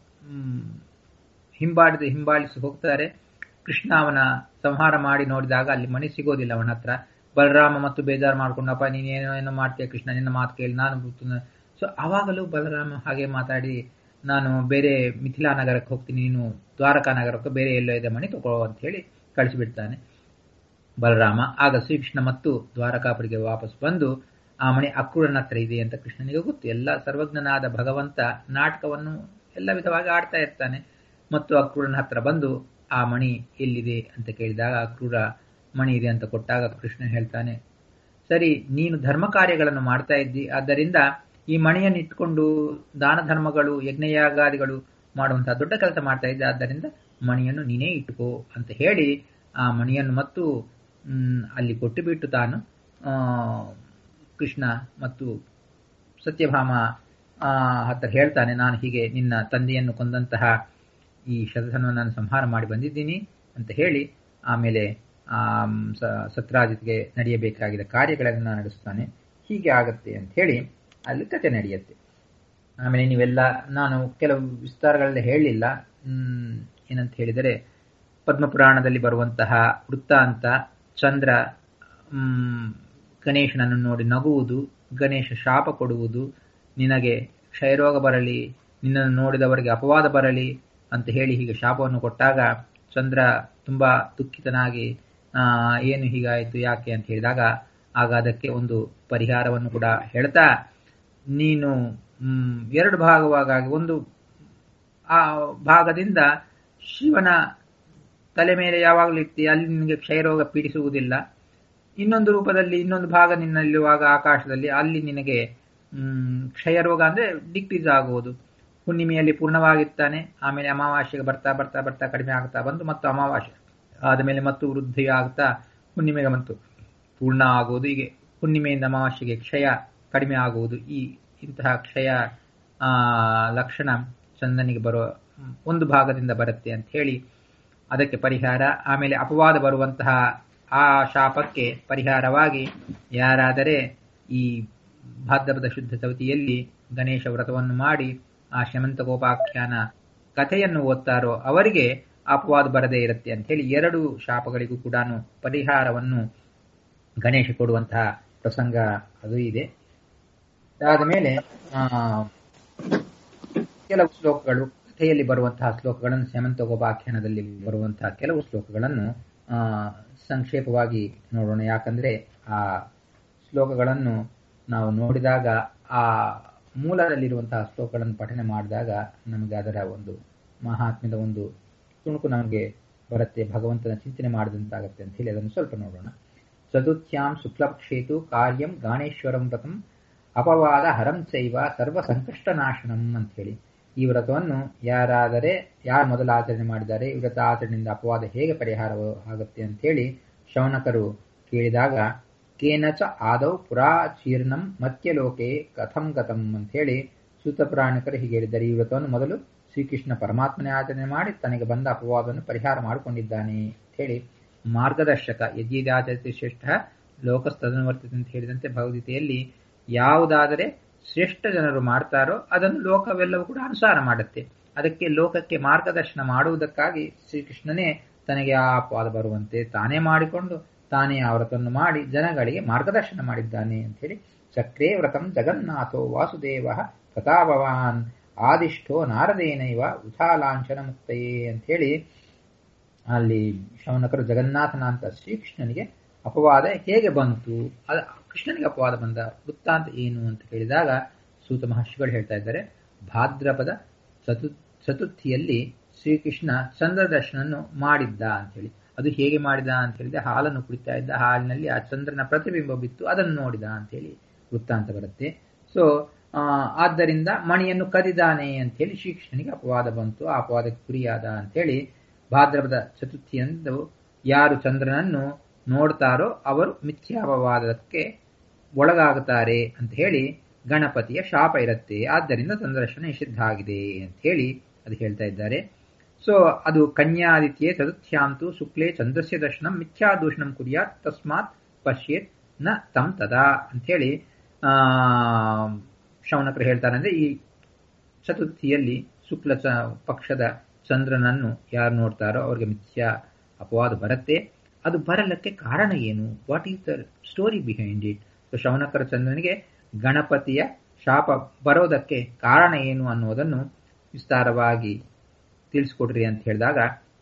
ಹಿಂಬಾಡಿದ ಹಿಂಬಾಲಿಸಿ ಹೋಗ್ತಾರೆ. ಕೃಷ್ಣ ಅವನ ಸಂಹಾರ ಮಾಡಿ ನೋಡಿದಾಗ ಅಲ್ಲಿ ಮಣಿ ಸಿಗೋದಿಲ್ಲ ಅವನ ಹತ್ರ. ಬಲರಾಮ ಮತ್ತು ಬೇಜಾರು ಮಾಡ್ಕೊಂಡಪ್ಪ ನೀನೇನೋ ಏನೋ ಮಾಡ್ತೀಯ ಕೃಷ್ಣ, ನಿನ್ನ ಮಾತು ಕೇಳಿ ನಾನು ಗೊತ್ತು. ಸೊ ಆವಾಗಲೂ ಬಲರಾಮ ಹಾಗೆ ಮಾತಾಡಿ, ನಾನು ಬೇರೆ ಮಿಥಿಲಾ ನಗರಕ್ಕೆ ಹೋಗ್ತೀನಿ, ನೀನು ದ್ವಾರಕಾ ನಗರಕ್ಕೆ ಬೇರೆ ಎಲ್ಲೋ ಇದೆ ಮಣಿ ತಗೋ ಅಂತ ಹೇಳಿ ಕಳಿಸಿಬಿಡ್ತಾನೆ. ಬಲರಾಮ. ಆಗ ಶ್ರೀಕೃಷ್ಣ ಮತ್ತು ದ್ವಾರಕಾಪುರಿಗೆ ವಾಪಸ್ ಬಂದು ಆ ಮಣಿ ಅಕ್ರೂರನ ಹತ್ರ ಇದೆ ಅಂತ ಕೃಷ್ಣನಿಗೆ ಗೊತ್ತು. ಎಲ್ಲ ಸರ್ವಜ್ಞನಾದ ಭಗವಂತ ನಾಟಕವನ್ನು ಎಲ್ಲ ವಿಧವಾಗಿ ಆಡ್ತಾ ಇರ್ತಾನೆ. ಮತ್ತು ಅಕ್ರೂರನ ಹತ್ರ ಬಂದು ಆ ಮಣಿ ಎಲ್ಲಿದೆ ಅಂತ ಕೇಳಿದಾಗ ಅಕ್ರೂರ ಮಣಿ ಇದೆ ಅಂತ ಕೊಟ್ಟಾಗ ಕೃಷ್ಣ ಹೇಳ್ತಾನೆ, ಸರಿ, ನೀನು ಧರ್ಮ ಕಾರ್ಯಗಳನ್ನು ಮಾಡ್ತಾ ಇದ್ದಿ, ಆದ್ದರಿಂದ ಈ ಮಣಿಯನ್ನು ಇಟ್ಕೊಂಡು ದಾನ ಧರ್ಮಗಳು ಯಜ್ಞಯಾಗಾದಿಗಳು ಮಾಡುವಂತಹ ದೊಡ್ಡ ಕೆಲಸ ಮಾಡ್ತಾ ಇದ್ದೆ, ಆದ್ದರಿಂದ ಮಣಿಯನ್ನು ನೀನೇ ಇಟ್ಟುಕೋ ಅಂತ ಹೇಳಿ ಆ ಮಣಿಯನ್ನು ಮತ್ತು ಅಲ್ಲಿ ಕೊಟ್ಟು ಬಿಟ್ಟು ತಾನು ಕೃಷ್ಣ ಮತ್ತು ಸತ್ಯಭಾಮ ಹತ್ರ ಹೇಳ್ತಾನೆ, ನಾನು ಹೀಗೆ ನಿನ್ನ ತಂದೆಯನ್ನು ಕೊಂದಂತಹ ಈ ಶತಧನವನ್ನು ನಾನು ಸಂಹಾರ ಮಾಡಿ ಬಂದಿದ್ದೀನಿ ಅಂತ ಹೇಳಿ ಆಮೇಲೆ ಆ ಸತ್ರಾಜಿತ್ಗೆ ನಡೆಯಬೇಕಾಗಿದ್ದ ಕಾರ್ಯಗಳನ್ನು ನಡೆಸ್ತಾನೆ. ಹೀಗೆ ಆಗತ್ತೆ ಅಂತ ಹೇಳಿ ಅಲ್ಲಿ ಕಥೆ ನಡೆಯುತ್ತೆ. ಆಮೇಲೆ ನೀವೆಲ್ಲ ನಾನು ಕೆಲವು ವಿಸ್ತಾರಗಳೆಲ್ಲ ಹೇಳಲಿಲ್ಲ. ಏನಂತ ಹೇಳಿದರೆ, ಪದ್ಮಪುರಾಣದಲ್ಲಿ ಬರುವಂತಹ ವೃತ್ತಾಂತ, ಚಂದ್ರ ಗಣೇಶನನ್ನು ನೋಡಿ ನಗುವುದು, ಗಣೇಶ ಶಾಪ ಕೊಡುವುದು, ನಿನಗೆ ಕ್ಷಯರೋಗ ಬರಲಿ, ನಿನ್ನನ್ನು ನೋಡಿದವರಿಗೆ ಅಪವಾದ ಬರಲಿ ಅಂತ ಹೇಳಿ ಹೀಗೆ ಶಾಪವನ್ನು ಕೊಟ್ಟಾಗ ಚಂದ್ರ ತುಂಬಾ ದುಃಖಿತನಾಗಿ ಏನು ಹೀಗಾಯಿತು ಯಾಕೆ ಅಂತ ಹೇಳಿದಾಗ ಆಗ ಅದಕ್ಕೆ ಒಂದು ಪರಿಹಾರವನ್ನು ಕೂಡ ಹೇಳ್ತಾ, ನೀನು ಎರಡು ಭಾಗವಾಗಿ ಒಂದು ಆ ಭಾಗದಿಂದ ಶಿವನ ತಲೆ ಮೇಲೆ ಯಾವಾಗಲೂ ಇರ್ತೀಯ, ಅಲ್ಲಿ ನಿನಗೆ ಕ್ಷಯರೋಗ ಪೀಡಿಸುವುದಿಲ್ಲ. ಇನ್ನೊಂದು ರೂಪದಲ್ಲಿ ಇನ್ನೊಂದು ಭಾಗ ನಿನ್ನಲ್ಲಿರುವಾಗ ಆಕಾಶದಲ್ಲಿ ಅಲ್ಲಿ ನಿನಗೆ ಕ್ಷಯರೋಗ ಅಂದ್ರೆ ಡಿಕ್ರೀಸ್ ಆಗುವುದು. ಹುಣ್ಣಿಮೆಯಲ್ಲಿ ಪೂರ್ಣವಾಗಿರ್ತಾನೆ, ಆಮೇಲೆ ಅಮಾವಾಸ್ಯೆಗೆ ಬರ್ತಾ ಬರ್ತಾ ಬರ್ತಾ ಕಡಿಮೆ ಆಗ್ತಾ ಬಂದು ಮತ್ತು ಅಮಾವಾಸ್ಯೆ ಆದಮೇಲೆ ಮತ್ತು ವೃದ್ಧಿ ಆಗ್ತಾ ಹುಣ್ಣಿಮೆಗೆ ಮತ್ತು ಪೂರ್ಣ ಆಗುವುದು. ಹೀಗೆ ಹುಣ್ಣಿಮೆಯಿಂದ ಅಮಾವಾಸ್ಯೆಗೆ ಕ್ಷಯ ಕಡಿಮೆ ಆಗುವುದು. ಈ ಇಂತಹ ಕ್ಷಯ ಆ ಲಕ್ಷಣ ಚಂದನಿಗೆ ಬರುವ ಒಂದು ಭಾಗದಿಂದ ಬರುತ್ತೆ ಅಂತ ಹೇಳಿ ಅದಕ್ಕೆ ಪರಿಹಾರ. ಆಮೇಲೆ ಅಪವಾದ ಬರುವಂತಹ ಆ ಶಾಪಕ್ಕೆ ಪರಿಹಾರವಾಗಿ ಯಾರಾದರೆ ಈ ಭಾದ್ರಪದ ಶುದ್ಧ ಚೌತಿಯಲ್ಲಿ ಗಣೇಶ ವ್ರತವನ್ನು ಮಾಡಿ ಆ ಶಮಂತಕೋಪಾಖ್ಯಾನ ಕಥೆಯನ್ನು ಓದ್ತಾರೋ ಅವರಿಗೆ ಅಪವಾದ ಬರದೇ ಇರುತ್ತೆ ಅಂತ ಹೇಳಿ ಎರಡು ಶಾಪಗಳಿಗೂ ಕೂಡ ಪರಿಹಾರವನ್ನು ಗಣೇಶ ಕೊಡುವಂತಹ ಪ್ರಸಂಗ ಅದು ಇದೆ. ಅದಾದ ಮೇಲೆ ಆ ಕೆಲವು ಶ್ಲೋಕಗಳು ಕಥೆಯಲ್ಲಿ ಬರುವಂತಹ ಶ್ಲೋಕಗಳನ್ನು, ಶಮಂತಕೋಪಾಖ್ಯಾನದಲ್ಲಿ ಬರುವಂತಹ ಕೆಲವು ಶ್ಲೋಕಗಳನ್ನು ಆ ಸಂಕ್ಷೇಪವಾಗಿ ನೋಡೋಣ. ಯಾಕಂದ್ರೆ ಆ ಶ್ಲೋಕಗಳನ್ನು ನಾವು ನೋಡಿದಾಗ ಆ ಮೂಲದಲ್ಲಿರುವಂತಹ ಶ್ಲೋಕಗಳನ್ನು ಪಠನೆ ಮಾಡಿದಾಗ ನಮಗೆ ಅದರ ಒಂದು ಮಹಾತ್ಮ್ಯದ ಒಂದು ತುಣುಕು ನಮಗೆ ಬರುತ್ತೆ, ಭಗವಂತನ ಚಿಂತನೆ ಮಾಡಿದಂತಾಗತ್ತೆ ಅಂತ ಹೇಳಿ ಅದನ್ನು ಸ್ವಲ್ಪ ನೋಡೋಣ. ಚತುರ್ಥ್ಯಾಂ ಶುಕ್ಲಪಕ್ಷೇತು ಕಾರ್ಯಂ ಗಾಣೇಶ್ವರಂ ವ್ರತಂ ಅಪವಾದ ಹರಂ ಚೈವ ಸರ್ವ ಸಂಕಷ್ಟ ನಾಶನಂ ಅಂತ ಹೇಳಿ ಈ ವ್ರತವನ್ನು ಯಾರಾದರೆ ಯಾರು ಮೊದಲು ಆಚರಣೆ ಮಾಡಿದ್ದಾರೆ, ಈ ವ್ರತ ಆಚರಣೆಯಿಂದ ಅಪವಾದ ಹೇಗೆ ಪರಿಹಾರ ಆಗುತ್ತೆ ಅಂತ ಹೇಳಿ ಶೌನಕರು ಕೇಳಿದಾಗ, ಕೇನಚ ಆದೌ ಪುರಾಚೀರ್ಣಂ ಮತ್ಯಲೋಕೆ ಕಥಂ ಗತಂ ಅಂತ ಹೇಳಿ ಸೂತ ಪುರಾಣಿಕರು ಹೀಗೆ ಹೇಳಿದ್ದಾರೆ. ಈ ವ್ರತವನ್ನು ಮೊದಲು ಶ್ರೀಕೃಷ್ಣ ಪರಮಾತ್ಮನೇ ಆಚರಣೆ ಮಾಡಿ ತನಗೆ ಬಂದ ಅಪವಾದವನ್ನು ಪರಿಹಾರ ಮಾಡಿಕೊಂಡಿದ್ದಾನೆ ಅಂತ ಹೇಳಿ ಮಾರ್ಗದರ್ಶಕ ಯಜ್ಞಾಚರಿಸಿ ಶ್ರೇಷ್ಠ ಲೋಕಸ್ತದನುವರ್ತಿತ ಅಂತ ಹೇಳಿದಂತೆ ಭಗವದ್ಗೀತೆಯಲ್ಲಿ ಯಾವುದಾದರೆ ಶ್ರೇಷ್ಠ ಜನರು ಮಾಡ್ತಾರೋ ಅದನ್ನು ಲೋಕವೆಲ್ಲವೂ ಕೂಡ ಅನುಸಾರ ಮಾಡುತ್ತೆ. ಅದಕ್ಕೆ ಲೋಕಕ್ಕೆ ಮಾರ್ಗದರ್ಶನ ಮಾಡುವುದಕ್ಕಾಗಿ ಶ್ರೀಕೃಷ್ಣನೇ ತನಗೆ ಆ ಅಪವಾದ ಬರುವಂತೆ ತಾನೇ ಮಾಡಿಕೊಂಡು ತಾನೇ ಆ ವ್ರತವನ್ನು ಮಾಡಿ ಜನಗಳಿಗೆ ಮಾರ್ಗದರ್ಶನ ಮಾಡಿದ್ದಾನೆ ಅಂತ ಹೇಳಿ ಚಕ್ರೇ ವ್ರತಂ ಜಗನ್ನಾಥೋ ವಾಸುದೇವ ಪ್ರತಾಪವಾನ್ ಆದಿಷ್ಠೋ ನಾರದೇನೈವ ಉಥಾಲಾಂಛನ ಮುಕ್ತಯೇ ಅಂತ ಹೇಳಿ ಅಲ್ಲಿ ಶೌನಕರು ಜಗನ್ನಾಥನ ಅಂತ ಶ್ರೀಕೃಷ್ಣನಿಗೆ ಅಪವಾದ ಹೇಗೆ ಬಂತು, ಅದ ಕೃಷ್ಣನಿಗೆ ಅಪವಾದ ಬಂದ ವೃತ್ತಾಂತ ಏನು ಅಂತ ಕೇಳಿದಾಗ ಸೂತ ಮಹರ್ಷಿಗಳು ಹೇಳ್ತಾ ಇದ್ದಾರೆ, ಭಾದ್ರಪದ ಚತು ಚತುರ್ಥಿಯಲ್ಲಿ ಶ್ರೀಕೃಷ್ಣ ಚಂದ್ರದರ್ಶನನ್ನು ಮಾಡಿದ್ದ ಅಂತ ಹೇಳಿ. ಅದು ಹೇಗೆ ಮಾಡಿದ ಅಂತ ಹೇಳಿದ್ರೆ ಹಾಲನ್ನು ಕುಡಿತಾ ಇದ್ದ, ಹಾಲಿನಲ್ಲಿ ಆ ಚಂದ್ರನ ಪ್ರತಿಬಿಂಬ ಬಿತ್ತು, ಅದನ್ನು ನೋಡಿದ ಅಂತ ಹೇಳಿ ವೃತ್ತಾಂತ ಬರುತ್ತೆ. ಸೊ ಆದ್ದರಿಂದ ಮಣಿಯನ್ನು ಕದಿದಾನೆ ಅಂತ ಹೇಳಿ ಶ್ರೀಕೃಷ್ಣನಿಗೆ ಅಪವಾದ ಬಂತು, ಆ ಅಪವಾದಕ್ಕೆ ಗುರಿಯಾದ ಅಂತ ಹೇಳಿ ಭಾದ್ರಪದ ಚತುರ್ಥಿಯಂದು ಯಾರು ಚಂದ್ರನನ್ನು ನೋಡ್ತಾರೋ ಅವರು ಮಿಥ್ಯಾಪವಾದಕ್ಕೆ ಒಳಗಾಗುತ್ತಾರೆ ಅಂತ ಹೇಳಿ ಗಣಪತಿಯ ಶಾಪ ಇರುತ್ತೆ. ಆದ್ದರಿಂದ ಚಂದ್ರದರ್ಶನ ನಿಷಿದ್ಧ ಆಗಿದೆ ಅಂತ ಹೇಳಿ ಅದು ಹೇಳ್ತಾ ಇದ್ದಾರೆ. ಸೊ ಅದು ಕನ್ಯಾದಿತ್ಯೆ ಚತುರ್ಥ್ಯಾಂತು ಶುಕ್ಲೇ ಚಂದ್ರಸ್ಯ ದರ್ಶನಂ ಮಿಥ್ಯಾದೂಷಣಂ ಕುರ್ಯಾತ್ ತಸ್ಮಾತ್ ಪಶ್ಯೇತ್ ನ ತಂ ತದಾ ಅಂತ ಹೇಳಿ ಆ ಶೌನಕರು ಹೇಳ್ತಾರೆ. ಅಂದ್ರೆ ಈ ಚತುರ್ಥಿಯಲ್ಲಿ ಶುಕ್ಲ ಪಕ್ಷದ ಚಂದ್ರನನ್ನು ಯಾರು ನೋಡ್ತಾರೋ ಅವ್ರಿಗೆ ಮಿಥ್ಯಾ ಅಪವಾದ ಬರುತ್ತೆ. ಅದು ಬರಲಕ್ಕೆ ಕಾರಣ ಏನು, what is the story behind it. So ಶೌನಕರ ಚಂದ್ರನಿಗೆ ಗಣಪತಿಯ ಶಾಪ ಬರೋದಕ್ಕೆ ಕಾರಣ ಏನು ಅನ್ನೋದನ್ನು ವಿಸ್ತಾರವಾಗಿ ತಿಳಿಸ್ಕೊಡ್ರಿ ಅಂತ ಹೇಳಿದಾಗ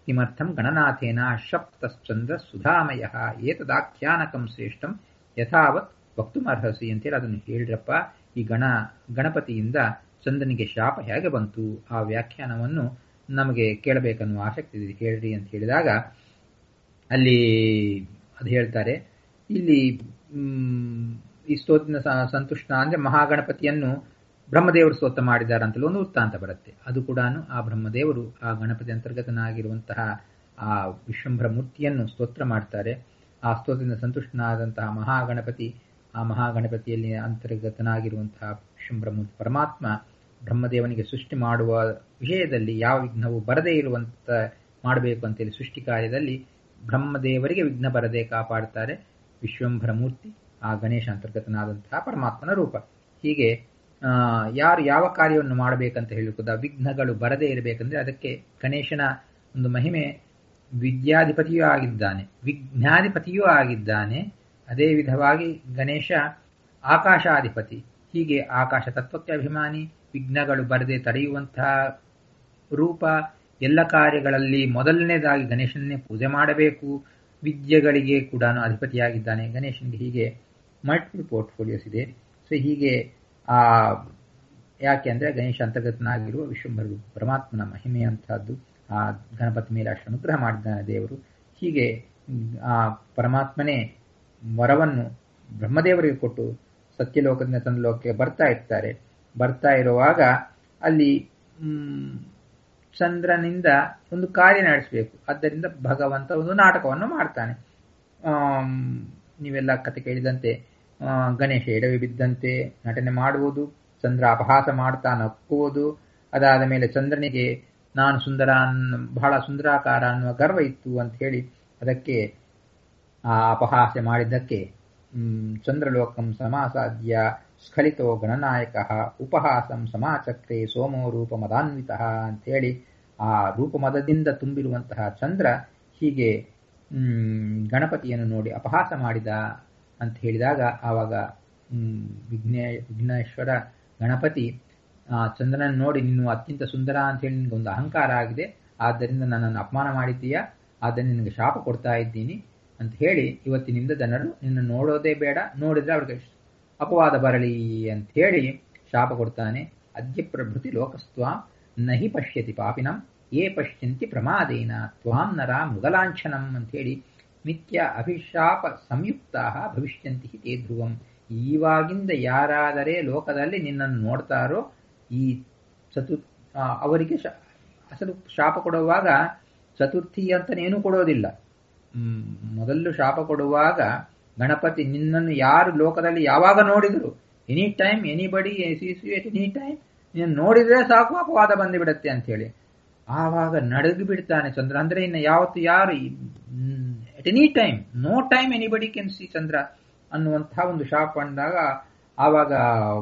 ಕಿಮರ್ಥಂ ಗಣನಾಥೇನ ಶಪ್ತಶ್ಚಂದ್ರ ಸುಧಾಮಯ ಏತದಾಖ್ಯಾನಕಂ ಶ್ರೇಷ್ಠಂ ಯಥಾವತ್ ವಕ್ತುಮರ್ಹಸಿ ಅಂತೇಳಿ ಅದನ್ನು ಹೇಳಿರಪ್ಪ. ಈ ಗಣ ಗಣಪತಿಯಿಂದ ಚಂದ್ರನಿಗೆ ಶಾಪ ಹೇಗೆ ಬಂತು ಆ ವ್ಯಾಖ್ಯಾನವನ್ನು ನಮಗೆ ಕೇಳಬೇಕನ್ನುವ ಆಸಕ್ತಿ ಇದೆ, ಹೇಳ್ರಿ ಅಂತ ಹೇಳಿದಾಗ ಅಲ್ಲಿ ಅದು ಹೇಳ್ತಾರೆ. ಇಲ್ಲಿ ಈ ಸ್ತೋತ್ರ ಸಂತುಷ್ಟ ಅಂದ್ರೆ ಮಹಾಗಣಪತಿಯನ್ನು ಬ್ರಹ್ಮದೇವರು ಸ್ತೋತ್ರ ಮಾಡಿದಾರಂತಲೂ ಒಂದು ವೃತ್ತಾಂತ ಬರುತ್ತೆ. ಅದು ಕೂಡ ಆ ಬ್ರಹ್ಮದೇವರು ಆ ಗಣಪತಿ ಅಂತರ್ಗತನಾಗಿರುವಂತಹ ಆ ವಿಶ್ವಂಭರ ಮೂರ್ತಿಯನ್ನು ಸ್ತೋತ್ರ ಮಾಡ್ತಾರೆ. ಆ ಸ್ತೋತ್ರದಿಂದ ಸಂತುಷ್ಟನಾದಂತಹ ಮಹಾಗಣಪತಿ, ಆ ಮಹಾಗಣಪತಿಯಲ್ಲಿ ಅಂತರ್ಗತನಾಗಿರುವಂತಹ ವಿಶ್ವಂಭರ ಮೂರ್ತಿ ಪರಮಾತ್ಮ ಬ್ರಹ್ಮದೇವನಿಗೆ ಸೃಷ್ಟಿ ಮಾಡುವ ವಿಷಯದಲ್ಲಿ ಯಾವ ವಿಘ್ನವು ಬರದೇ ಇರುವಂತ ಮಾಡಬೇಕು ಅಂತೇಳಿ ಸೃಷ್ಟಿ ಕಾರ್ಯದಲ್ಲಿ ಬ್ರಹ್ಮದೇವರಿಗೆ ವಿಘ್ನ ಬರದೆ ಕಾಪಾಡ್ತಾರೆ ವಿಶ್ವಂಭರ ಮೂರ್ತಿ, ಆ ಗಣೇಶ ಅಂತರ್ಗತನಾದಂತಹ ಪರಮಾತ್ಮನ ರೂಪ. ಹೀಗೆ ಯಾರು ಯಾವ ಕಾರ್ಯವನ್ನು ಮಾಡಬೇಕಂತ ಹೇಳಿಕುದ ವಿಘ್ನಗಳು ಬರದೇ ಇರಬೇಕಂದ್ರೆ ಅದಕ್ಕೆ ಗಣೇಶನ ಒಂದು ಮಹಿಮೆ. ವಿದ್ಯಾಧಿಪತಿಯೂ ಆಗಿದ್ದಾನೆ, ವಿಘ್ನಾಧಿಪತಿಯೂ ಆಗಿದ್ದಾನೆ. ಅದೇ ವಿಧವಾಗಿ ಗಣೇಶ ಆಕಾಶಾಧಿಪತಿ. ಹೀಗೆ ಆಕಾಶ ತತ್ವಕ್ಕೆ ಅಭಿಮಾನಿ, ವಿಘ್ನಗಳು ಬರದೆ ತಡೆಯುವಂತಹ ರೂಪ. ಎಲ್ಲ ಕಾರ್ಯಗಳಲ್ಲಿ ಮೊದಲನೇದಾಗಿ ಗಣೇಶನ್ನೇ ಪೂಜೆ ಮಾಡಬೇಕು. ವಿದ್ಯೆಗಳಿಗೆ ಕೂಡ ಅಧಿಪತಿಯಾಗಿದ್ದಾನೆ ಗಣೇಶನಿಗೆ. ಹೀಗೆ ಮಲ್ಟಿಪಲ್ ಪೋರ್ಟ್ಫೋಲಿಯೋಸ್ ಇದೆ. ಸೊ ಹೀಗೆ ಆ ಯಾಕೆ ಅಂದ್ರೆ ಗಣೇಶ ಅಂತರ್ಗತನಾಗಿರುವ ವಿಶ್ವಂಭರ ಪರಮಾತ್ಮನ ಮಹಿಮೆ ಅಂತಹದ್ದು. ಆ ಗಣಪತಿ ಮೇಲೆ ಅಷ್ಟು ಅನುಗ್ರಹ ಮಾಡಿದ್ದಾನೆ ದೇವರು. ಹೀಗೆ ಆ ಪರಮಾತ್ಮನೇ ವರವನ್ನು ಬ್ರಹ್ಮದೇವರಿಗೆ ಕೊಟ್ಟು ಸತ್ಯಲೋಕದಿಂದ ಚಂದ್ರಲೋಕಕ್ಕೆ ಬರ್ತಾ ಇರ್ತಾರೆ. ಬರ್ತಾ ಇರುವಾಗ ಅಲ್ಲಿ ಚಂದ್ರನಿಂದ ಒಂದು ಕಾರ್ಯ ನಡೆಸಬೇಕು. ಆದ್ದರಿಂದ ಭಗವಂತ ಒಂದು ನಾಟಕವನ್ನು ಮಾಡ್ತಾನೆ. ನೀವೆಲ್ಲ ಕತೆ ಕೇಳಿದಂತೆ ಗಣೇಶ ಎಡವಿ ಬಿದ್ದಂತೆ ನಟನೆ ಮಾಡುವುದು, ಚಂದ್ರ ಅಪಹಾಸ ಮಾಡ್ತಾ ನಕ್ಕುವುದು. ಅದಾದ ಮೇಲೆ ಚಂದ್ರನಿಗೆ ನಾನು ಸುಂದರ ಬಹಳ ಸುಂದರಾಕಾರ ಅನ್ನುವ ಗರ್ವ ಇತ್ತು ಅಂತ ಹೇಳಿ ಅದಕ್ಕೆ ಆ ಅಪಹಾಸ್ಯ ಮಾಡಿದ್ದಕ್ಕೆ ಚಂದ್ರಲೋಕಂ ಸಮಾಸಾದ್ಯ ಸ್ಖಲಿತೋ ಗಣನಾಯಕ ಉಪಹಾಸಂ ಸಮಾಚಕ್ರೆ ಸೋಮೋ ರೂಪ ಮದಾನ್ವಿತ ಅಂತ ಹೇಳಿ ಆ ರೂಪಮದದಿಂದ ತುಂಬಿರುವಂತಹ ಚಂದ್ರ ಹೀಗೆ ಗಣಪತಿಯನ್ನು ನೋಡಿ ಅಪಹಾಸ ಮಾಡಿದ ಅಂತ ಹೇಳಿದಾಗ ಆವಾಗ ವಿಘ್ನೇ ವಿಘ್ನೇಶ್ವರ ಗಣಪತಿ ಚಂದ್ರನ ನೋಡಿ ನೀನು ಅತ್ಯಂತ ಸುಂದರ ಅಂತ ಹೇಳಿ ನಿನಗೆ ಒಂದು ಅಹಂಕಾರ ಆಗಿದೆ, ಆದ್ದರಿಂದ ನನ್ನನ್ನು ಅಪಮಾನ ಮಾಡಿದ್ದೀಯಾ, ಆದ್ದರಿಂದ ನಿನಗೆ ಶಾಪ ಕೊಡ್ತಾ ಇದ್ದೀನಿ ಅಂತ ಹೇಳಿ ಇವತ್ತಿನಿಂದ ಜನರು ನಿನ್ನ ನೋಡೋದೇ ಬೇಡ, ನೋಡಿದ್ರೆ ಅವ್ರಿಗೆ ಅಪವಾದ ಬರಲಿ ಅಂತ ಹೇಳಿ ಶಾಪ ಕೊಡ್ತಾನೆ. ಅದ್ಯ ಪ್ರಭೃತಿ ಲೋಕಸ್ತ್ವ ನಹಿ ಪಶ್ಯತಿ ಪಾಪಿನಂ ಯೇ ಪಶ್ಯಂತಿ ಪ್ರಮಾದೇನ ತ್ವಾಂ ನರ ಮೃಗಲಾಂಛನಂ ಅಂತ ಹೇಳಿ ನಿತ್ಯ ಅಭಿಶಾಪ ಸಂಯುಕ್ತಾ ಭವಿಷ್ಯಂತಿ ತೇ ಧ್ರುವಂ. ಈವಾಗಿಂದ ಯಾರಾದರೆ ಲೋಕದಲ್ಲಿ ನಿನ್ನನ್ನು ನೋಡ್ತಾರೋ ಈ ಚತು ಅವರಿಗೆ ಅಸಲು ಶಾಪ ಕೊಡುವಾಗ ಚತುರ್ಥಿ ಅಂತನೇನು ಕೊಡೋದಿಲ್ಲ. ಮೊದಲು ಶಾಪ ಕೊಡುವಾಗ ಗಣಪತಿ ನಿನ್ನನ್ನು ಯಾರು ಲೋಕದಲ್ಲಿ ಯಾವಾಗ ನೋಡಿದ್ರು any time anybody any time ನೀನು ನೋಡಿದ್ರೆ ಸಾಕು ಅಪವಾದ ಬಂದು ಬಿಡುತ್ತೆ ಅಂತ ಹೇಳಿ ಆವಾಗ ನಡಗಿ ಬಿಡ್ತಾನೆ ಚಂದ್ರ. ಅಂದ್ರೆ ಇನ್ನು ಯಾವತ್ತು ಯಾರು at any time no time anybody can see Chandra ಅನ್ನುವಂತಹ ಒಂದು ಶಾಪ ಅಂದಾಗ ಆವಾಗ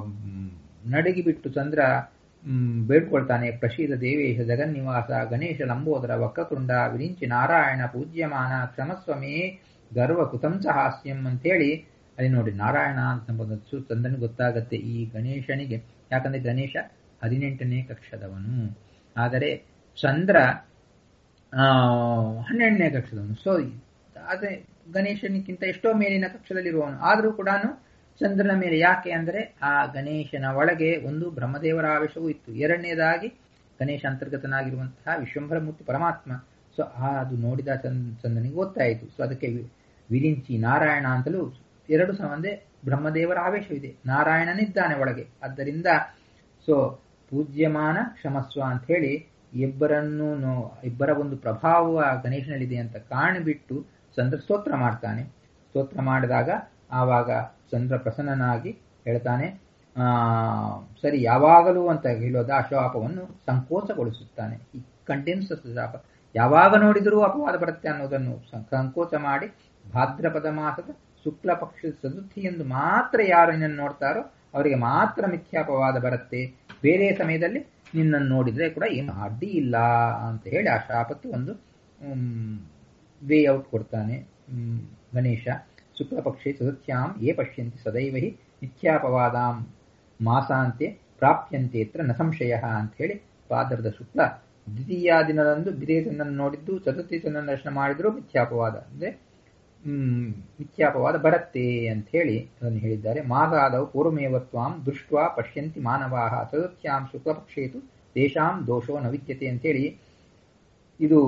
ನಡಗಿ ಬಿಟ್ಟು ಚಂದ್ರ ಬೇಡ್ಕೊಳ್ತಾನೆ. ಪ್ರಸೀದ ದೇವೇಶ ಜಗನ್ನಿವಾಸ ಗಣೇಶ ಲಂಬೋದರ ವಕ್ಕಕುಂಡ ವಿರಿಂಚಿ ನಾರಾಯಣ ಪೂಜ್ಯಮಾನ ಕ್ಷಮಸ್ವಮೇ ಗರ್ವ ಕುತಂಚ ಹಾಸ್ಯಂ ಅಂತೇಳಿ ಅಲ್ಲಿ ನೋಡಿ ನಾರಾಯಣ ಅಂತ ಬಂದದ್ದು ಚಂದ್ರನಿಗೆ ಗೊತ್ತಾಗತ್ತೆ ಈ ಗಣೇಶನಿಗೆ. ಯಾಕಂದ್ರೆ ಗಣೇಶ ಹದಿನೆಂಟನೇ ಕಕ್ಷದವನು, ಆದರೆ ಚಂದ್ರ ಆ ಹನ್ನೆರಡನೇ ಕಕ್ಷದವನು. ಸೊ ಅದೇ ಗಣೇಶನಿಗಿಂತ ಎಷ್ಟೋ ಮೇಲಿನ ಕಕ್ಷದಲ್ಲಿರುವವನು. ಆದರೂ ಕೂಡ ಚಂದ್ರನ ಮೇಲೆ ಯಾಕೆ ಅಂದ್ರೆ ಆ ಗಣೇಶನ ಒಳಗೆ ಒಂದು ಬ್ರಹ್ಮದೇವರ ಆವೇಶವೂ ಇತ್ತು, ಎರಡನೇದಾಗಿ ಗಣೇಶ ಅಂತರ್ಗತನಾಗಿರುವಂತಹ ವಿಶ್ವಂಭರ ಮೂರ್ತಿ ಪರಮಾತ್ಮ. ಸೊ ಅದು ನೋಡಿದ ಚಂದ್ರನಿಗೆ ಗೊತ್ತಾಯಿತು. ಸೊ ಅದಕ್ಕೆ ವಿರಿಂಚಿ ನಾರಾಯಣ ಅಂತಲೂ ಎರಡು ಸಂಬಂಧ ಬ್ರಹ್ಮದೇವರ ಆವೇಶವಿದೆ, ನಾರಾಯಣನಿದ್ದಾನೆ ಒಳಗೆ. ಆದ್ದರಿಂದ ಸೊ ಪೂಜ್ಯಮಾನ ಕ್ಷಮಸ್ವ ಅಂತ ಹೇಳಿ ಇಬ್ಬರನ್ನು ಇಬ್ಬರ ಒಂದು ಪ್ರಭಾವ ಗಣೇಶನಲ್ಲಿದೆ ಅಂತ ಕಾಣಿಬಿಟ್ಟು ಚಂದ್ರ ಸ್ತೋತ್ರ ಮಾಡ್ತಾನೆ. ಸ್ತೋತ್ರ ಮಾಡಿದಾಗ ಆವಾಗ ಚಂದ್ರ ಪ್ರಸನ್ನನಾಗಿ ಹೇಳ್ತಾನೆ ಆ ಸರಿ ಯಾವಾಗಲೂ ಅಂತ ಹೇಳೋದ ಆ ಶಾಪವನ್ನು ಸಂಕೋಚಗೊಳಿಸುತ್ತಾನೆ. ಈ ಕಂಟೆನ್ಸ್ ಶಾಪ ಯಾವಾಗ ನೋಡಿದರೂ ಅಪವಾದ ಬರುತ್ತೆ ಅನ್ನೋದನ್ನು ಸಂಕೋಚ ಮಾಡಿ ಭಾದ್ರಪದ ಮಾಸದ ಶುಕ್ಲ ಪಕ್ಷದ ಚತುರ್ಥಿ ಎಂದು ಮಾತ್ರ ಯಾರು ನಿನ್ನನ್ನು ನೋಡ್ತಾರೋ ಅವರಿಗೆ ಮಾತ್ರ ಮಿಥ್ಯಾಪವಾದ ಬರುತ್ತೆ, ಬೇರೆ ಸಮಯದಲ್ಲಿ ನಿನ್ನನ್ನು ನೋಡಿದ್ರೆ ಕೂಡ ಏನು ಅಡ್ಡಿ ಇಲ್ಲ ಅಂತ ಹೇಳಿ ಆ ಶಾಪಕ್ಕೆ ಒಂದು ವೇ ಔಟ್ ಕೊಡ್ತಾನೆ ಗಣೇಶ. ಶುಕ್ಲ ಪಕ್ಷೆ ಚತುರ್ಥ್ಯಾಂ ಯೇ ಪಶ್ಯಂತಿ ಸದೈವ ಹಿ ಮಿಥ್ಯಾಪವಾದಾಂ ಮಾಸಾಂತೆ ಪ್ರಾಪ್ಯಂತೇತ್ರ ನ ಸಂಶಯ ಅಂತ ಹೇಳಿ ಭಾದ್ರದ ಶುಕ್ಲ ದ್ವಿತೀಯ ದಿನದಂದು ಬಿದಿಗೆ ಚಂದ್ರನ ನೋಡಿದ್ದು ಚತುರ್ಥಿ ಚಂದ್ರನ ದರ್ಶನ ಮಾಡಿದ್ರು ಮಿಥ್ಯಾಪವಾದ ಅಂದ್ರೆ ಹ್ಮ್ ಮಿಥ್ಯಾಪವಾದ ಬರತ್ತೆ ಅಂತ ಹೇಳಿ ಅದನ್ನು ಹೇಳಿದ್ದಾರೆ. ಮಾಸಾದವು ಪೂರ್ವಮೇವತ್ವಾಂ ದೃಷ್ಟ್ವಾ ಪಶ್ಯಂತಿ ಮಾನವಾಹ ಚತುರ್ಥ್ಯಾಂ ಶುಕ್ಲಪಕ್ಷೇತು ತೇಷಾಂ ದೋಷೋ ನ ವಿದ್ಯತೆ ಅಂತೇಳಿ ಇದು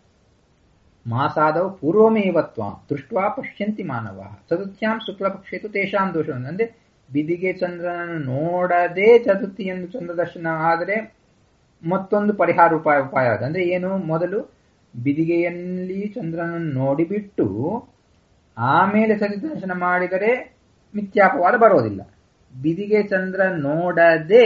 ಮಾಸಾದವು ಪೂರ್ವಮೇವತ್ವಾಂ ದೃಷ್ಟ್ವಾ ಪಶ್ಯಂತಿ ಮಾನವಾಹ ಚತುರ್ಥ್ಯಾಂ ಶುಕ್ಲಪಕ್ಷೇತು ತೇಷಾಂ ದೋಷ ಅಂದ್ರೆ ಬಿದಿಗೆ ಚಂದ್ರನನ್ನು ನೋಡದೆ ಚತುರ್ಥಿಯಂದು ಚಂದ್ರ ದರ್ಶನ ಆದರೆ ಮತ್ತೊಂದು ಪರಿಹಾರ ಉಪಾಯ ಉಪಾಯ ಅದು ಅಂದ್ರೆ ಏನು, ಮೊದಲು ಬಿದಿಗೆಯಲ್ಲಿ ಚಂದ್ರನನ್ನು ನೋಡಿಬಿಟ್ಟು ಆಮೇಲೆ ಚತುರ್ಥಿ ದರ್ಶನ ಮಾಡಿದರೆ ಮಿಥ್ಯಾಪವಾದ ಬರೋದಿಲ್ಲ. ಬಿದಿಗೆ ಚಂದ್ರ ನೋಡದೆ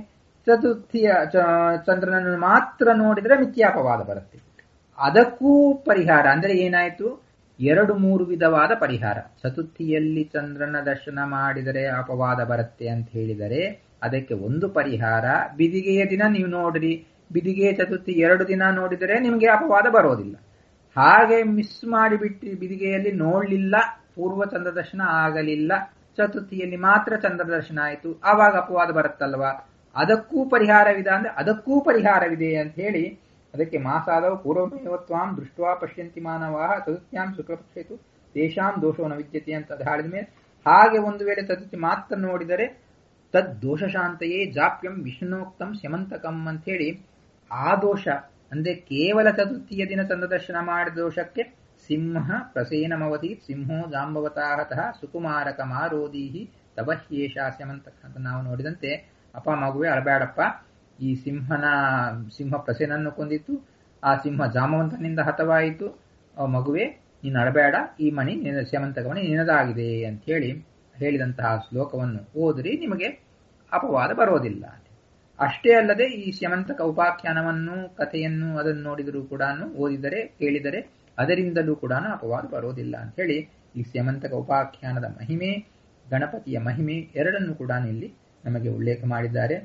ಚತುರ್ಥಿಯ ಚಂದ್ರನನ್ನು ಮಾತ್ರ ನೋಡಿದರೆ ಮಿಥ್ಯಾಪವಾದ ಬರುತ್ತೆ. ಅದಕ್ಕೂ ಪರಿಹಾರ ಅಂದ್ರೆ ಏನಾಯ್ತು, ಎರಡು ಮೂರು ವಿಧವಾದ ಪರಿಹಾರ. ಚತುರ್ಥಿಯಲ್ಲಿ ಚಂದ್ರನ ದರ್ಶನ ಮಾಡಿದರೆ ಅಪವಾದ ಬರುತ್ತೆ ಅಂತ ಹೇಳಿದರೆ ಅದಕ್ಕೆ ಒಂದು ಪರಿಹಾರ, ಬಿದಿಗೆಯ ದಿನ ನೀವು ನೋಡ್ರಿ, ಬಿದಿಗೆ ಚತುರ್ಥಿ ಎರಡು ದಿನ ನೋಡಿದರೆ ನಿಮಗೆ ಅಪವಾದ ಬರೋದಿಲ್ಲ. ಹಾಗೆ ಮಿಸ್ ಮಾಡಿಬಿಟ್ಟು ಬಿದಿಗೆಯಲ್ಲಿ ನೋಡ್ಲಿಲ್ಲ, ಪೂರ್ವ ಚಂದ್ರ ದರ್ಶನ ಆಗಲಿಲ್ಲ, ಚತುರ್ಥಿಯಲ್ಲಿ ಮಾತ್ರ ಚಂದ್ರ ದರ್ಶನ ಆಯಿತು, ಆವಾಗ ಅಪವಾದ ಬರುತ್ತಲ್ವಾ, ಅದಕ್ಕೂ ಪರಿಹಾರವಿದೆ ಅಂದ್ರೆ ಅದಕ್ಕೂ ಪರಿಹಾರವಿದೆ ಅಂತ ಹೇಳಿ ಅದಕ್ಕೆ ಮಾಸಾದವು ಪೂರ್ವಮೇವತ್ವಾಂ ದೃಷ್ಟ್ವಾ ಪಶ್ಯಂತಿ ಮಾನವಾಹ ಚತುರ್ಥ್ಯಾಂ ಶುಕ್ಲಪಕ್ಷೇತು ತೇಷಾಂ ದೋಷೋ ನ ವಿದ್ಯತೆ ಅಂತ ಅದು ಹೇಳಿದ ಮೇಲೆ, ಹಾಗೆ ಒಂದು ವೇಳೆ ಚತುರ್ಥಿ ಮಾತ್ರ ನೋಡಿದರೆ ತದ್ ದೋಷಶಾಂತೆಯೇ ಜಾಪ್ಯಂ ವಿಷ್ಣುನೋಕ್ತಂ ಸ್ಯಮಂತಕಂ ಅಂತ ಹೇಳಿ ಆ ದೋಷ ಅಂದ್ರೆ ಕೇವಲ ಚತುರ್ಥಿಯ ದಿನ ಚಂದ್ರ ದರ್ಶನ ಮಾಡಿದ ದೋಷಕ್ಕೆ ಸಿಂಹ ಪ್ರಸೇನಮವತಿ ಸಿಂಹೋ ಜಾಂಬವತಾಹತಃ ಸುಕುಮಾರಕ ಮಾರೋದೀಹಿ ತಬಹ್ಯೇಷ ಸ್ಯಮಂತಕ ಅಂತ ನಾವು ನೋಡಿದಂತೆ, ಅಪ್ಪ ಮಗುವೆ ಅಳಬೇಡಪ್ಪ, ಈ ಸಿಂಹನ ಸಿಂಹ ಪ್ರಸೇನನ್ನು ಕೊಂದಿತ್ತು, ಆ ಸಿಂಹ ಜಾಮವಂತನಿಂದ ಹತವಾಯಿತು, ಮಗುವೆ ನೀನು ಅಳಬೇಡ, ಈ ಮಣಿ ನಿನ್ನ ಸ್ಯಮಂತಕ ಮಣಿ ನಿನ್ನದಾಗಿದೆ ಅಂತ ಹೇಳಿ ಹೇಳಿದಂತಹ ಶ್ಲೋಕವನ್ನು ಓದಿರಿ, ನಿಮಗೆ ಅಪವಾದ ಬರೋದಿಲ್ಲ. ಅಷ್ಟೇ ಅಲ್ಲದೆ ಈ ಸ್ಯಮಂತಕ ಉಪಾಖ್ಯಾನವನ್ನು ಕಥೆಯನ್ನು ಅದನ್ನು ನೋಡಿದರೂ ಕೂಡ ಓದಿದರೆ ಕೇಳಿದರೆ ಅದರಿಂದಲೂ ಕೂಡ ಅಪವಾದ ಬರೋದಿಲ್ಲ ಅಂತ ಹೇಳಿ ಈ ಸ್ಯಮಂತಕ ಉಪಾಖ್ಯಾನದ ಮಹಿಮೆ ಗಣಪತಿಯ ಮಹಿಮೆ ಎರಡನ್ನು ಕೂಡ ಇಲ್ಲಿ ನಮಗೆ ಉಲ್ಲೇಖ ಮಾಡಿದ್ದಾರೆ.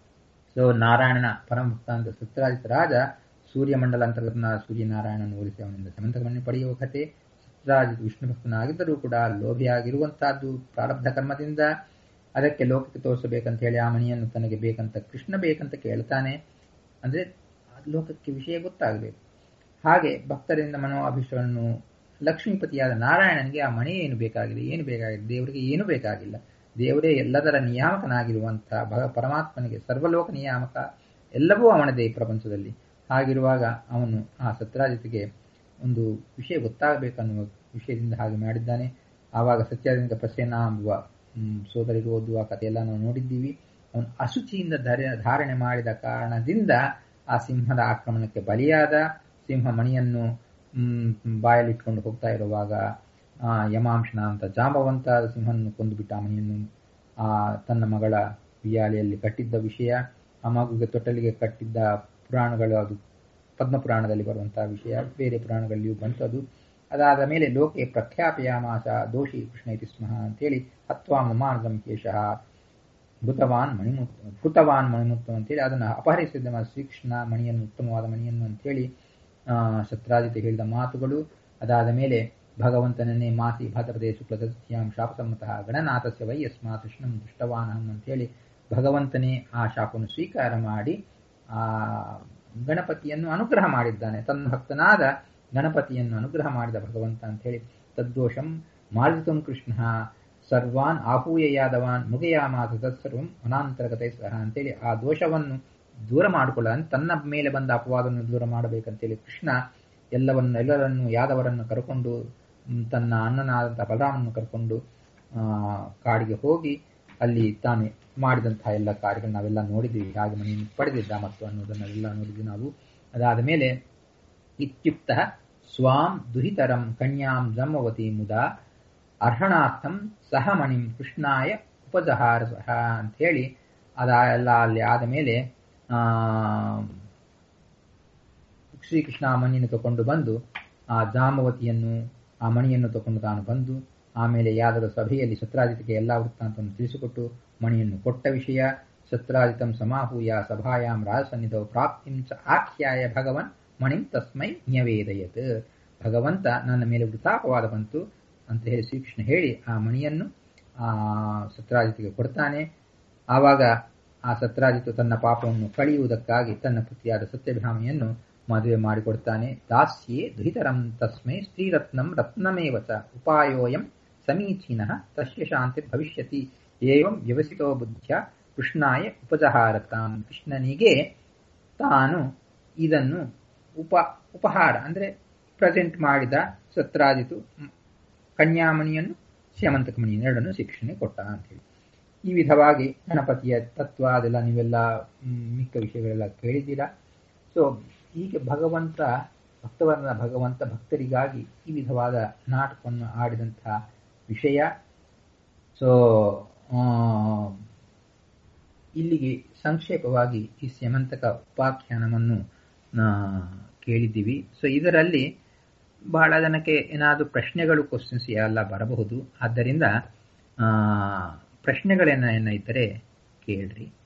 ಸೊ ನಾರಾಯಣನ ಪರಮಭಕ್ತ ಅಂತ ಸತ್ರಾಜಿತ ರಾಜ ಸೂರ್ಯಮಂಡಲ ಅಂತರ್ಗತನ ಸೂರ್ಯನಾರಾಯಣನ ಹೋಲಿಸಿ ಅವನಿಂದ ಸ್ಯಮಂತಕವನ್ನು ಪಡೆಯುವ ಕಥೆ. ಸತ್ರಾಜಿತ್ ವಿಷ್ಣು ಭಕ್ತನಾಗಿದ್ದರೂ ಕೂಡ ಲೋಭಿಯಾಗಿರುವಂತಹದ್ದು ಪ್ರಾರಬ್ಧ ಕರ್ಮದಿಂದ, ಅದಕ್ಕೆ ಲೋಕಕ್ಕೆ ತೋರಿಸಬೇಕಂತ ಹೇಳಿ ಆ ಮಣಿಯನ್ನು ತನಗೆ ಬೇಕಂತ ಕೃಷ್ಣ ಬೇಕಂತ ಕೇಳ್ತಾನೆ. ಅಂದ್ರೆ ಲೋಕಕ್ಕೆ ವಿಷಯ ಗೊತ್ತಾಗಬೇಕು. ಹಾಗೆ ಭಕ್ತರಿಂದ ಮನೋಅಭಿಷ್ಟಗಳನ್ನು ಲಕ್ಷ್ಮೀಪತಿಯಾದ ನಾರಾಯಣನಿಗೆ ಆ ಮಣಿ ಏನು ಬೇಕಾಗಿದೆ, ಏನು ಬೇಕಾಗಿದೆ, ದೇವರಿಗೆ ಏನು ಬೇಕಾಗಿಲ್ಲ, ದೇವರೇ ಎಲ್ಲದರ ನಿಯಾಮಕನಾಗಿರುವಂತಹ ಭಗ ಪರಮಾತ್ಮನಿಗೆ ಸರ್ವಲೋಕ ನಿಯಾಮಕ, ಎಲ್ಲವೂ ಅವನದೇ ಈ ಪ್ರಪಂಚದಲ್ಲಿ. ಹಾಗಿರುವಾಗ ಅವನು ಆ ಸತ್ರಾಜಿತಿಗೆ ಒಂದು ವಿಷಯ ಗೊತ್ತಾಗಬೇಕನ್ನುವ ವಿಷಯದಿಂದ ಹಾಗೆ ಮಾಡಿದ್ದಾನೆ. ಆವಾಗ ಸತ್ಯಾದಿಂದ ಪ್ರಸೇನ ಎಂಬುವ ಸೋದರಿಗೆ ಓದುವ ಕಥೆಯೆಲ್ಲ ನಾವು ನೋಡಿದ್ದೀವಿ. ಅವನು ಅಶುಚಿಯಿಂದ ಧಾರಣೆ ಮಾಡಿದ ಕಾರಣದಿಂದ ಆ ಸಿಂಹದ ಆಕ್ರಮಣಕ್ಕೆ ಬಲಿಯಾದ. ಸಿಂಹ ಮಣಿಯನ್ನು ಬಾಯಲ್ಲಿಟ್ಕೊಂಡು ಹೋಗ್ತಾ ಇರುವಾಗ ಆ ಯಮಾಂಶನ ಅಂತ ಜಾಂಬವಂತ ಸಿಂಹನ್ನು ಕೊಂದುಬಿಟ್ಟ ಆ ಮಣಿಯನ್ನು ಆ ತನ್ನ ಮಗಳ ಬಿಯಾಲಿಯಲ್ಲಿ ಕಟ್ಟಿದ್ದ ವಿಷಯ, ಆ ಮಗುಗೆ ತೊಟ್ಟಲಿಗೆ ಕಟ್ಟಿದ್ದ ಪುರಾಣಗಳು, ಅದು ಪದ್ಮಪುರಾಣದಲ್ಲಿ ಬರುವಂತಹ ವಿಷಯ, ಬೇರೆ ಪುರಾಣಗಳಲ್ಲಿಯೂ ಬಂತು ಅದು. ಅದಾದ ಮೇಲೆ ಲೋಕೆ ಪ್ರಖ್ಯಾಪಯಾಮಾಸ ದೋಷಿ ಕೃಷ್ಣ ಇತಿ ಸ್ಮಃ ಅಂತೇಳಿ ಹತ್ವಾ ಮಮಾರ್ಗಂ ಕೇಶಃ ಮೃತವಾನ್ ಮಣಿಮುತ್ ಕೃತವಾನ್ ಮಣಿಮುತ್ತು ಅಂತೇಳಿ ಅದನ್ನು ಅಪಹರಿಸಿದ ಶ್ರೀಕೃಷ್ಣ ಮಣಿಯನ್ನು, ಉತ್ತಮವಾದ ಮಣಿಯನ್ನು ಅಂತೇಳಿ ಸತ್ರಾಜಿತ ಹೇಳಿದ ಮಾತುಗಳು. ಅದಾದ ಮೇಲೆ ಭಗವಂತನನ್ನೇ ಮಾಸಿ ಭಾದ್ರಪದೇ ಶುಕ್ಲ ಚತುರ್ಥ್ಯಾಂ ಶಾಪಸಮ್ಮತಃ ಗಣನಾಥಸ್ಯ ವೈ ಯಸ್ಮಾತ್ ಕೃಷ್ಣಂ ದುಷ್ಟವಾನಹಂ ಅಂತೇಳಿ ಭಗವಂತನೇ ಆ ಶಾಪವನ್ನು ಸ್ವೀಕಾರ ಮಾಡಿ ಆ ಗಣಪತಿಯನ್ನು ಅನುಗ್ರಹ ಮಾಡಿದ್ದಾನೆ. ತನ್ನ ಭಕ್ತನಾದ ಗಣಪತಿಯನ್ನು ಅನುಗ್ರಹ ಮಾಡಿದ ಭಗವಂತ ಅಂತ ಹೇಳಿ ತದ್ದೋಷಂ ಮಾರ್ಜಿತಂ ಕೃಷ್ಣ ಸರ್ವಾನ್ ಆಹೂಯ ಯಾದವಾನ್ ಮುಗಯಾಮಾತ ತತ್ಸರ್ವಂ ಅನಾಂತರ್ಗತೈ ಸಹ ಅಂತೇಳಿ ಆ ದೋಷವನ್ನು ದೂರ ಮಾಡಿಕೊಳ್ಳ ತನ್ನ ಮೇಲೆ ಬಂದ ಅಪವಾದವನ್ನು ದೂರ ಮಾಡಬೇಕಂತೇಳಿ ಕೃಷ್ಣ ಎಲ್ಲವನ್ನು ಎಲ್ಲರನ್ನು ಯಾದವರನ್ನು ಕರ್ಕೊಂಡು ತನ್ನ ಅಣ್ಣನಾದಂತಹ ಬಲರಾಮನನ್ನು ಕರ್ಕೊಂಡು ಆ ಕಾಡಿಗೆ ಹೋಗಿ ಅಲ್ಲಿ ತಾನು ಮಾಡಿದಂತಹ ಎಲ್ಲ ಕಾರ್ಯಗಳು ನಾವೆಲ್ಲ ನೋಡಿದ್ದೀವಿ. ಹಾಗೆ ಮನೆಯನ್ನು ಪಡೆದಿದ್ದ ಮತ್ತು ಅನ್ನೋದನ್ನೆಲ್ಲ ನೋಡಿದ್ವಿ ನಾವು. ಅದಾದ ಮೇಲೆ ಇತ್ಯುಕ್ತ ಸ್ವಾಂ ದುಹಿತರಂ ಕನ್ಯಾಂ ಜಮ್ಮವತಿ ಮುದಾ ಅರ್ಹಣಾರ್ಥಂ ಸಹ ಮಣಿಂ ಕೃಷ್ಣಾಯ ಉಪಜಹಾರ ಸಹ ಅಂತ ಹೇಳಿ ಅದೆಲ್ಲ ಅಲ್ಲಿ ಆದ ಮೇಲೆ ಆ ಶ್ರೀಕೃಷ್ಣ ಆ ಮಣಿಯನ್ನು ತಗೊಂಡು ಬಂದು ಆ ಜಾಂಬವತಿಯನ್ನು ಆ ಮಣಿಯನ್ನು ತಗೊಂಡು ತಾನು ಬಂದು ಆಮೇಲೆ ಯಾದವ ಸಭೆಯಲ್ಲಿ ಸತ್ರಾಜಿತಿಗೆ ಎಲ್ಲಾ ವೃತ್ತಾಂತವನ್ನು ತಿಳಿಸಿಕೊಟ್ಟು ಮಣಿಯನ್ನು ಕೊಟ್ಟ ವಿಷಯ. ಸತ್ರಾಜಿತಂ ಸಮಾಹೂಯ ಸಭಾಯಾಂ ರಾಜಸನ್ನಿಧೌ ಪ್ರಾಪ್ತಿಂ ಚ ಆಖ್ಯಾಯ ಭಗವನ್ ಮಣಿಂ ತಸ್ಮೈ ನ್ಯವೇದಯತ್. ಭಗವಂತ ನನ್ನ ಮೇಲೆ ವೃತಾಪವಾದ ಬಂತು ಅಂತ ಹೇಳಿ ಶ್ರೀಕೃಷ್ಣ ಹೇಳಿ ಆ ಮಣಿಯನ್ನು ಆ ಸತ್ರಾಜಿತಿಗೆ ಕೊಡ್ತಾನೆ. ಆವಾಗ ಆ ಸತ್ರಾಜಿತು ತನ್ನ ಪಾಪವನ್ನು ಕಳೆಯುವುದಕ್ಕಾಗಿ ತನ್ನ ಪುತ್ರಿಯಾದ ಸತ್ಯಭಾಮಿಯನ್ನು ಮದುವೆ ಮಾಡಿಕೊಡ್ತಾನೆ. ದಾಸ್ಯೇ ದುಹಿತರಂ ತಸ್ಮೈ ಸ್ತ್ರೀರತ್ನಂ ರತ್ನಮೇವಚ ಉಪಾಯೋಯಂ ಸಮೀಚೀನಃ ತಸ್ಯ ಶಾಂತಿ ಭವಿಷ್ಯತಿ ಏವಂ ವ್ಯವಸಿತೋ ಬುದ್ಧ್ಯ ಕೃಷ್ಣಾಯ ಉಪಜಹಾರತಾಂ. ಕೃಷ್ಣನಿಗೆ ತಾನು ಇದನ್ನು ಉಪ ಉಪಹಾರ ಅಂದ್ರೆ ಪ್ರೆಸೆಂಟ್ ಮಾಡಿದ. ಸತ್ರಾಜಿತು ಕನ್ಯಾಮಣಿಯನ್ನು ಸ್ಯಮಂತಕಮಣಿಯನ್ನು ಎರಡನ್ನು ಶಿಕ್ಷಣೆ ಕೊಟ್ಟ ಅಂತ ಹೇಳಿ. ಈ ವಿಧವಾಗಿ ಗಣಪತಿಯ ತತ್ವ ಅದೆಲ್ಲ ನೀವೆಲ್ಲ ಮಿಕ್ಕ ವಿಷಯಗಳೆಲ್ಲ ಕೇಳಿದ್ದೀರಾ. ಸೊ ಹೀಗೆ ಭಗವಂತ ಭಕ್ತವರ್ಣ ಭಗವಂತ ಭಕ್ತರಿಗಾಗಿ ಈ ವಿಧವಾದ ನಾಟಕವನ್ನು ಆಡಿದಂತಹ ವಿಷಯ. ಸೊ ಇಲ್ಲಿಗೆ ಸಂಕ್ಷೇಪವಾಗಿ ಈ ಸ್ಯಮಂತಕ ಉಪಾಖ್ಯಾನವನ್ನು ಕೇಳಿದ್ದೀವಿ. ಸೊ ಇದರಲ್ಲಿ ಬಹಳ ಜನಕ್ಕೆ ಏನಾದರೂ ಪ್ರಶ್ನೆಗಳು ಕ್ವಶನ್ಸ್ ಎಲ್ಲ ಬರಬಹುದು. ಆದ್ದರಿಂದ ಪ್ರಶ್ನೆಗಳೇನ ಇದ್ದರೆ ಕೇಳ್ರಿ.